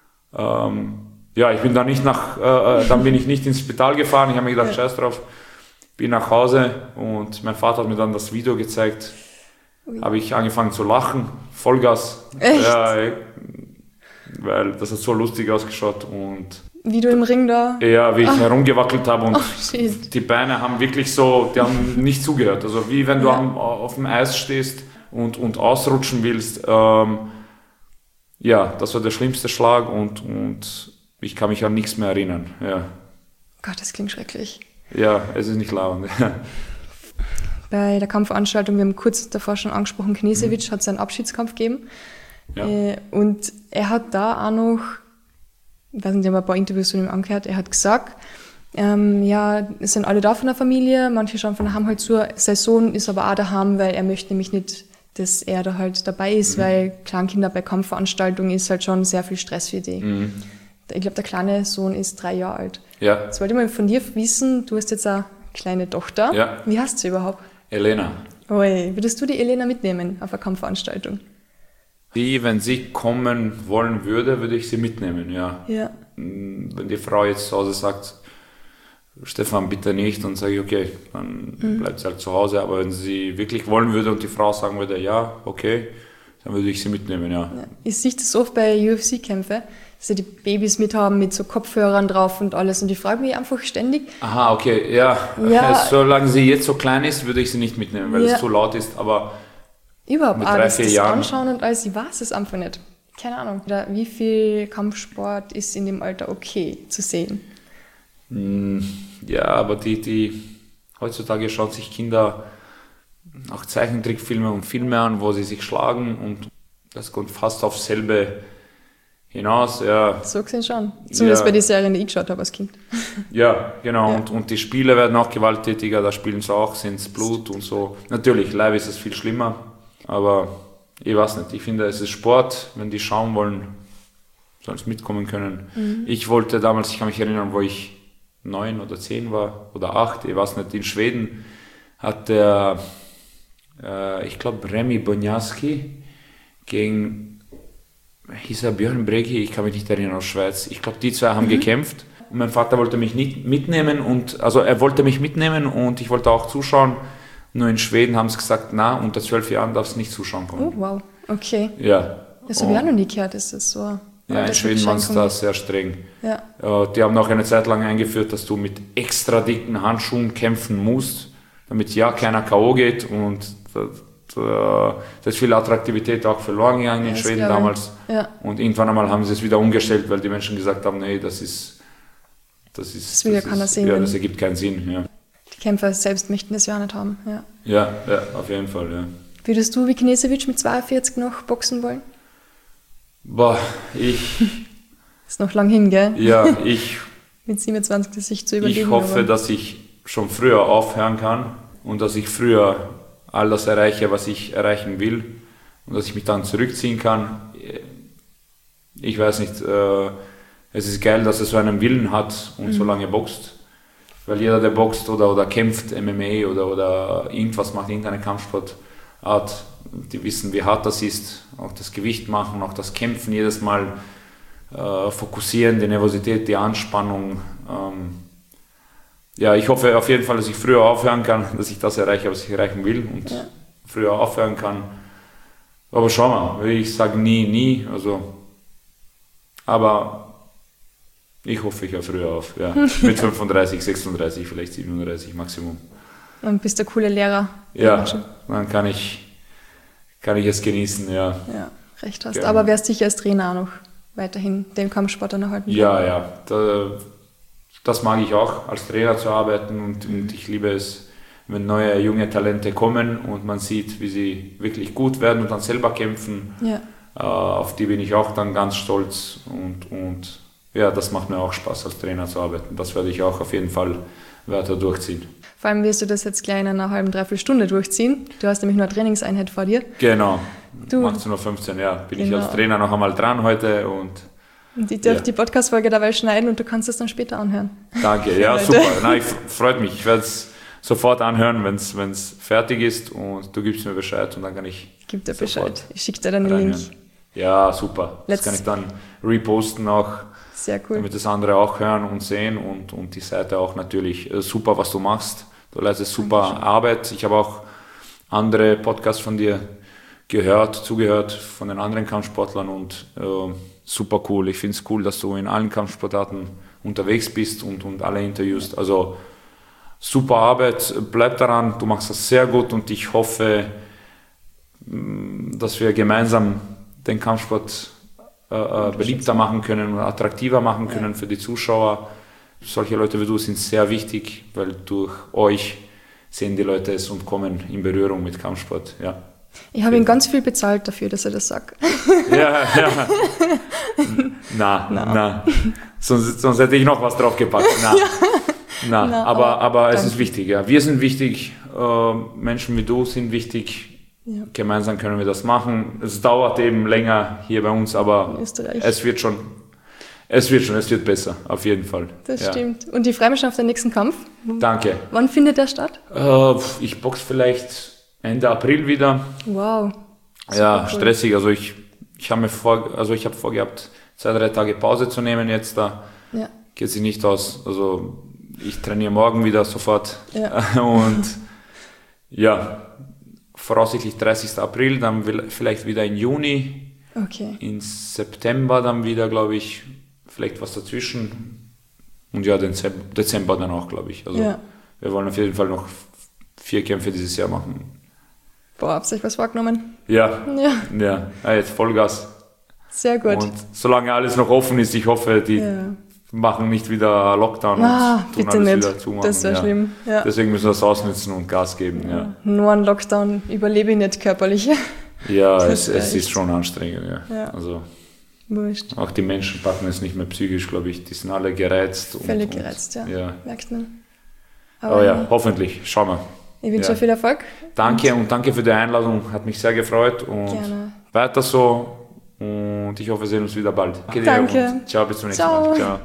Ähm, Ja, ich bin dann nicht nach, äh, dann bin ich nicht ins Spital gefahren. Ich habe mir gedacht, ja. scheiß drauf, bin nach Hause und mein Vater hat mir dann das Video gezeigt. Ui. Habe ich angefangen zu lachen, Vollgas. Echt? Ja, weil das hat so lustig ausgeschaut und wie du im Ring da? Ja, wie ich ah. herumgewackelt habe und oh, die Beine haben wirklich so, die haben nicht zugehört. Also wie wenn du ja. am, auf dem Eis stehst und, und ausrutschen willst. Ähm, ja, das war der schlimmste Schlag und, und ich kann mich an nichts mehr erinnern. Ja. Gott, das klingt schrecklich. Ja, es ist nicht lauernd. Bei der Kampfveranstaltung, wir haben kurz davor schon angesprochen, Knežević mhm. hat seinen Abschiedskampf gegeben. Ja. Äh, und er hat da auch noch, ich weiß nicht, ich habe ein paar Interviews von ihm angehört, er hat gesagt, ähm, ja, es sind alle da von der Familie, manche schauen von daheim halt zu, sein Sohn ist aber auch daheim, weil er möchte nämlich nicht, dass er da halt dabei ist, mhm. weil Kleinkinder bei Kampfveranstaltungen ist halt schon sehr viel Stress für die. Mhm. Ich glaube, der kleine Sohn ist drei Jahre alt. Ja. Jetzt wollte ich mal von dir wissen, du hast jetzt eine kleine Tochter. Ja. Wie heißt sie überhaupt? Elena. Oi, würdest du die Elena mitnehmen auf eine Kampfveranstaltung? Die, wenn sie kommen wollen würde, würde ich sie mitnehmen, ja. Ja. Wenn die Frau jetzt zu Hause sagt, Stefan, bitte nicht, dann sage ich, okay, dann mhm. bleibt sie halt zu Hause. Aber wenn sie wirklich wollen würde und die Frau sagen würde, ja, okay, dann würde ich sie mitnehmen, ja. ja. Ich sehe das oft bei U F C-Kämpfen, dass sie die Babys mithaben mit so Kopfhörern drauf und alles. Und ich frage mich einfach ständig. Aha, okay, ja. ja. Solange sie jetzt so klein ist, würde ich sie nicht mitnehmen, weil ja. es zu laut ist. Aber überhaupt mit auch, drei, das, vier das Jahren anschauen und alles, ich weiß es einfach nicht. Keine Ahnung. Oder wie viel Kampfsport ist in dem Alter okay zu sehen? Ja, aber die, die heutzutage schauen sich Kinder auch Zeichentrickfilme und Filme an, wo sie sich schlagen und das kommt fast aufs selbe hinaus. Ja. So gesehen schon. Zumindest ja. bei den Serien, die ich geschaut habe als Kind. Ja, genau. Ja. Und, und die Spiele werden auch gewalttätiger, da spielen sie auch, sind es Blut und so. Natürlich, live ist es viel schlimmer, aber ich weiß nicht, ich finde, es ist Sport, wenn die schauen wollen, sollen sie mitkommen können. Mhm. Ich wollte damals, ich kann mich erinnern, wo ich neun oder zehn war oder acht, ich weiß nicht, in Schweden hat der, äh, ich glaube, Remi Bonjasky gegen, hieß er Björn Bregi, ich kann mich nicht erinnern, aus Schweiz. Ich glaube, die zwei haben mhm. gekämpft und mein Vater wollte mich nicht mitnehmen und, also er wollte mich mitnehmen und ich wollte auch zuschauen. Nur in Schweden haben sie gesagt, na, unter zwölf Jahren darfst du nicht zuschauen kommen. Oh, wow, okay. Ja. Das habe ich auch noch nie gehört, ist das so? Ja, in Schweden waren es da sehr streng. Ja. Die haben auch eine Zeit lang eingeführt, dass du mit extra dicken Handschuhen kämpfen musst, damit ja keiner K O geht und da, da, da ist viel Attraktivität auch verloren gegangen ja, in Schweden damals. Ja. Und irgendwann einmal haben sie es wieder umgestellt, weil die Menschen gesagt haben, nee, das ist, das ist, das will ja keiner sehen. Ja, das ergibt keinen Sinn. Ja. Die Kämpfer selbst möchten das ja auch nicht haben. Ja, ja, ja auf jeden Fall. Ja. Würdest du wie Knežević mit zweiundvierzig noch boxen wollen? Boah, ich... Ist noch lang hin, gell? Ja, ich... mit siebenundzwanzig sich zu überleben. Ich hoffe, aber. dass ich schon früher aufhören kann und dass ich früher all das erreiche, was ich erreichen will und dass ich mich dann zurückziehen kann. Ich weiß nicht, äh, es ist geil, dass er so einen Willen hat und mhm. so lange boxt, weil jeder, der boxt oder, oder kämpft, M M A oder, oder irgendwas macht, irgendeine Kampfsportart, die wissen, wie hart das ist, auch das Gewicht machen, auch das Kämpfen jedes Mal äh, fokussieren, die Nervosität, die Anspannung. Ähm, ja, ich hoffe auf jeden Fall, dass ich früher aufhören kann, dass ich das erreiche, was ich erreichen will und ja. früher aufhören kann. Aber schau mal, ich sage nie, nie, also, aber ich hoffe, ich höre früher auf, ja. Mit fünfunddreißig, sechsunddreißig, vielleicht siebenunddreißig Maximum. Und bist der coole Lehrer. Ja, dann kann ich kann ich es genießen, ja. Ja, recht hast. Gerne. Aber wärst sicher als Trainer auch noch weiterhin den Kampfsport dann erhalten? Ja, ja. Da, das mag ich auch, als Trainer zu arbeiten und, und ich liebe es, wenn neue junge Talente kommen und man sieht, wie sie wirklich gut werden und dann selber kämpfen. Ja. Äh, auf die bin ich auch dann ganz stolz und, und ja, das macht mir auch Spaß, als Trainer zu arbeiten. Das werde ich auch auf jeden Fall weiter durchziehen. Vor allem wirst du das jetzt gleich in einer halben, dreiviertel Stunde durchziehen. Du hast nämlich nur eine Trainingseinheit vor dir. Genau, du. achtzehn Uhr fünfzehn, ja, bin genau. ich als Trainer noch einmal dran heute. Und, und ich darf ja. die Podcast-Folge dabei schneiden und du kannst es dann später anhören. Danke, ja, super. Nein, ich freut mich. Ich werde es sofort anhören, wenn es fertig ist und du gibst mir Bescheid und dann kann ich Ich gebe dir Bescheid. Ich schicke dir dann den Link. Ja, super. Let's das kann ich dann reposten auch. Sehr cool. Damit das andere auch hören und sehen und, und die Seite auch natürlich äh, super, was du machst. Du leistest super Dankeschön. Arbeit. Ich habe auch andere Podcasts von dir gehört, zugehört von den anderen Kampfsportlern und äh, super cool. Ich finde es cool, dass du in allen Kampfsportarten unterwegs bist und, und alle interviewst. Also super Arbeit, bleib daran, du machst das sehr gut und ich hoffe, dass wir gemeinsam den Kampfsport Äh, beliebter machen können und attraktiver machen können ja. für die Zuschauer. Solche Leute wie du sind sehr wichtig, weil durch euch sehen die Leute es und kommen in Berührung mit Kampfsport. Ja. Ich habe ihn ganz viel bezahlt dafür, dass er das sagt. Ja, ja. Na, na. na. Sonst, sonst hätte ich noch was draufgepackt. Na, ja. na. na aber, aber, aber es ist wichtig. Ja. Wir sind wichtig, äh, Menschen wie du sind wichtig. Ja. Gemeinsam können wir das machen. Es dauert eben länger hier bei uns, aber es wird schon, es wird schon, es wird besser, auf jeden Fall. Das ja. stimmt. Und die freue mich schon auf den nächsten Kampf. Danke. Wann findet der statt? Äh, ich boxe vielleicht Ende April wieder. Wow. Ja, cool. Stressig. Also ich, ich habe mir vor, also ich habe vorgehabt, zwei, drei Tage Pause zu nehmen jetzt. Da ja. geht sich nicht aus. Also ich trainiere morgen wieder sofort. Ja. Und ja. Voraussichtlich dreißigsten April, dann vielleicht wieder im Juni, okay. im September dann wieder, glaube ich, vielleicht was dazwischen und ja, den Dezember dann auch, glaube ich. Also ja. wir wollen auf jeden Fall noch vier Kämpfe dieses Jahr machen. Boah, habt ihr euch was vorgenommen? Ja, ja. ja. ja jetzt Vollgas. Sehr gut. Und solange alles noch offen ist, ich hoffe, die ja. machen nicht wieder Lockdown ah, und tun bitte alles nicht. wieder zumachen. Das wäre ja. schlimm. Ja. Deswegen müssen wir es ausnutzen und Gas geben. Ja. Ja. Nur ein Lockdown überlebe ich nicht körperlich. Ja, es, es ist schon anstrengend. Ja. Ja. Also, wurscht. Auch die Menschen packen es nicht mehr psychisch, glaube ich. Die sind alle gereizt. Völlig und, gereizt, ja. ja. Merkt man. Aber, Aber ja, hoffentlich. Schauen wir. Ich wünsche ja. dir viel Erfolg. Danke und danke für die Einladung. Hat mich sehr gefreut. Und Gerne. Weiter so. Und ich hoffe, wir sehen uns wieder bald. Danke. Danke. Und ciao, bis zum nächsten ciao. Mal. Ciao.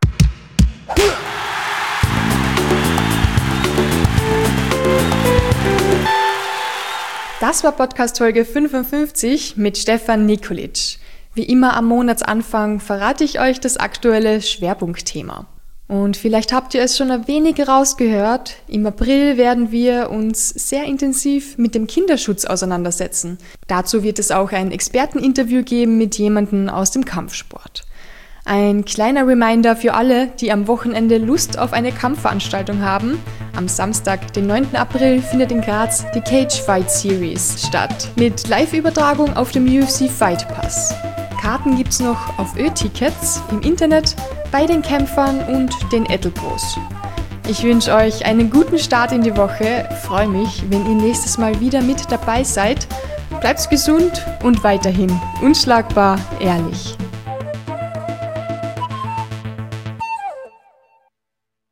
Das war Podcast-Folge fünfundfünfzig mit Stefan Nikolic. Wie immer am Monatsanfang verrate ich euch das aktuelle Schwerpunktthema. Und vielleicht habt ihr es schon ein wenig rausgehört, im April werden wir uns sehr intensiv mit dem Kinderschutz auseinandersetzen. Dazu wird es auch ein Experteninterview geben mit jemandem aus dem Kampfsport. Ein kleiner Reminder für alle, die am Wochenende Lust auf eine Kampfveranstaltung haben. Am Samstag, den neunten April, findet in Graz die Cage Fight Series statt. Mit Live-Übertragung auf dem U F C Fight Pass. Karten gibt's noch auf Ö-Tickets, im Internet, bei den Kämpfern und den Edelpros. Ich wünsche euch einen guten Start in die Woche. Freue mich, wenn ihr nächstes Mal wieder mit dabei seid. Bleibt gesund und weiterhin unschlagbar ehrlich.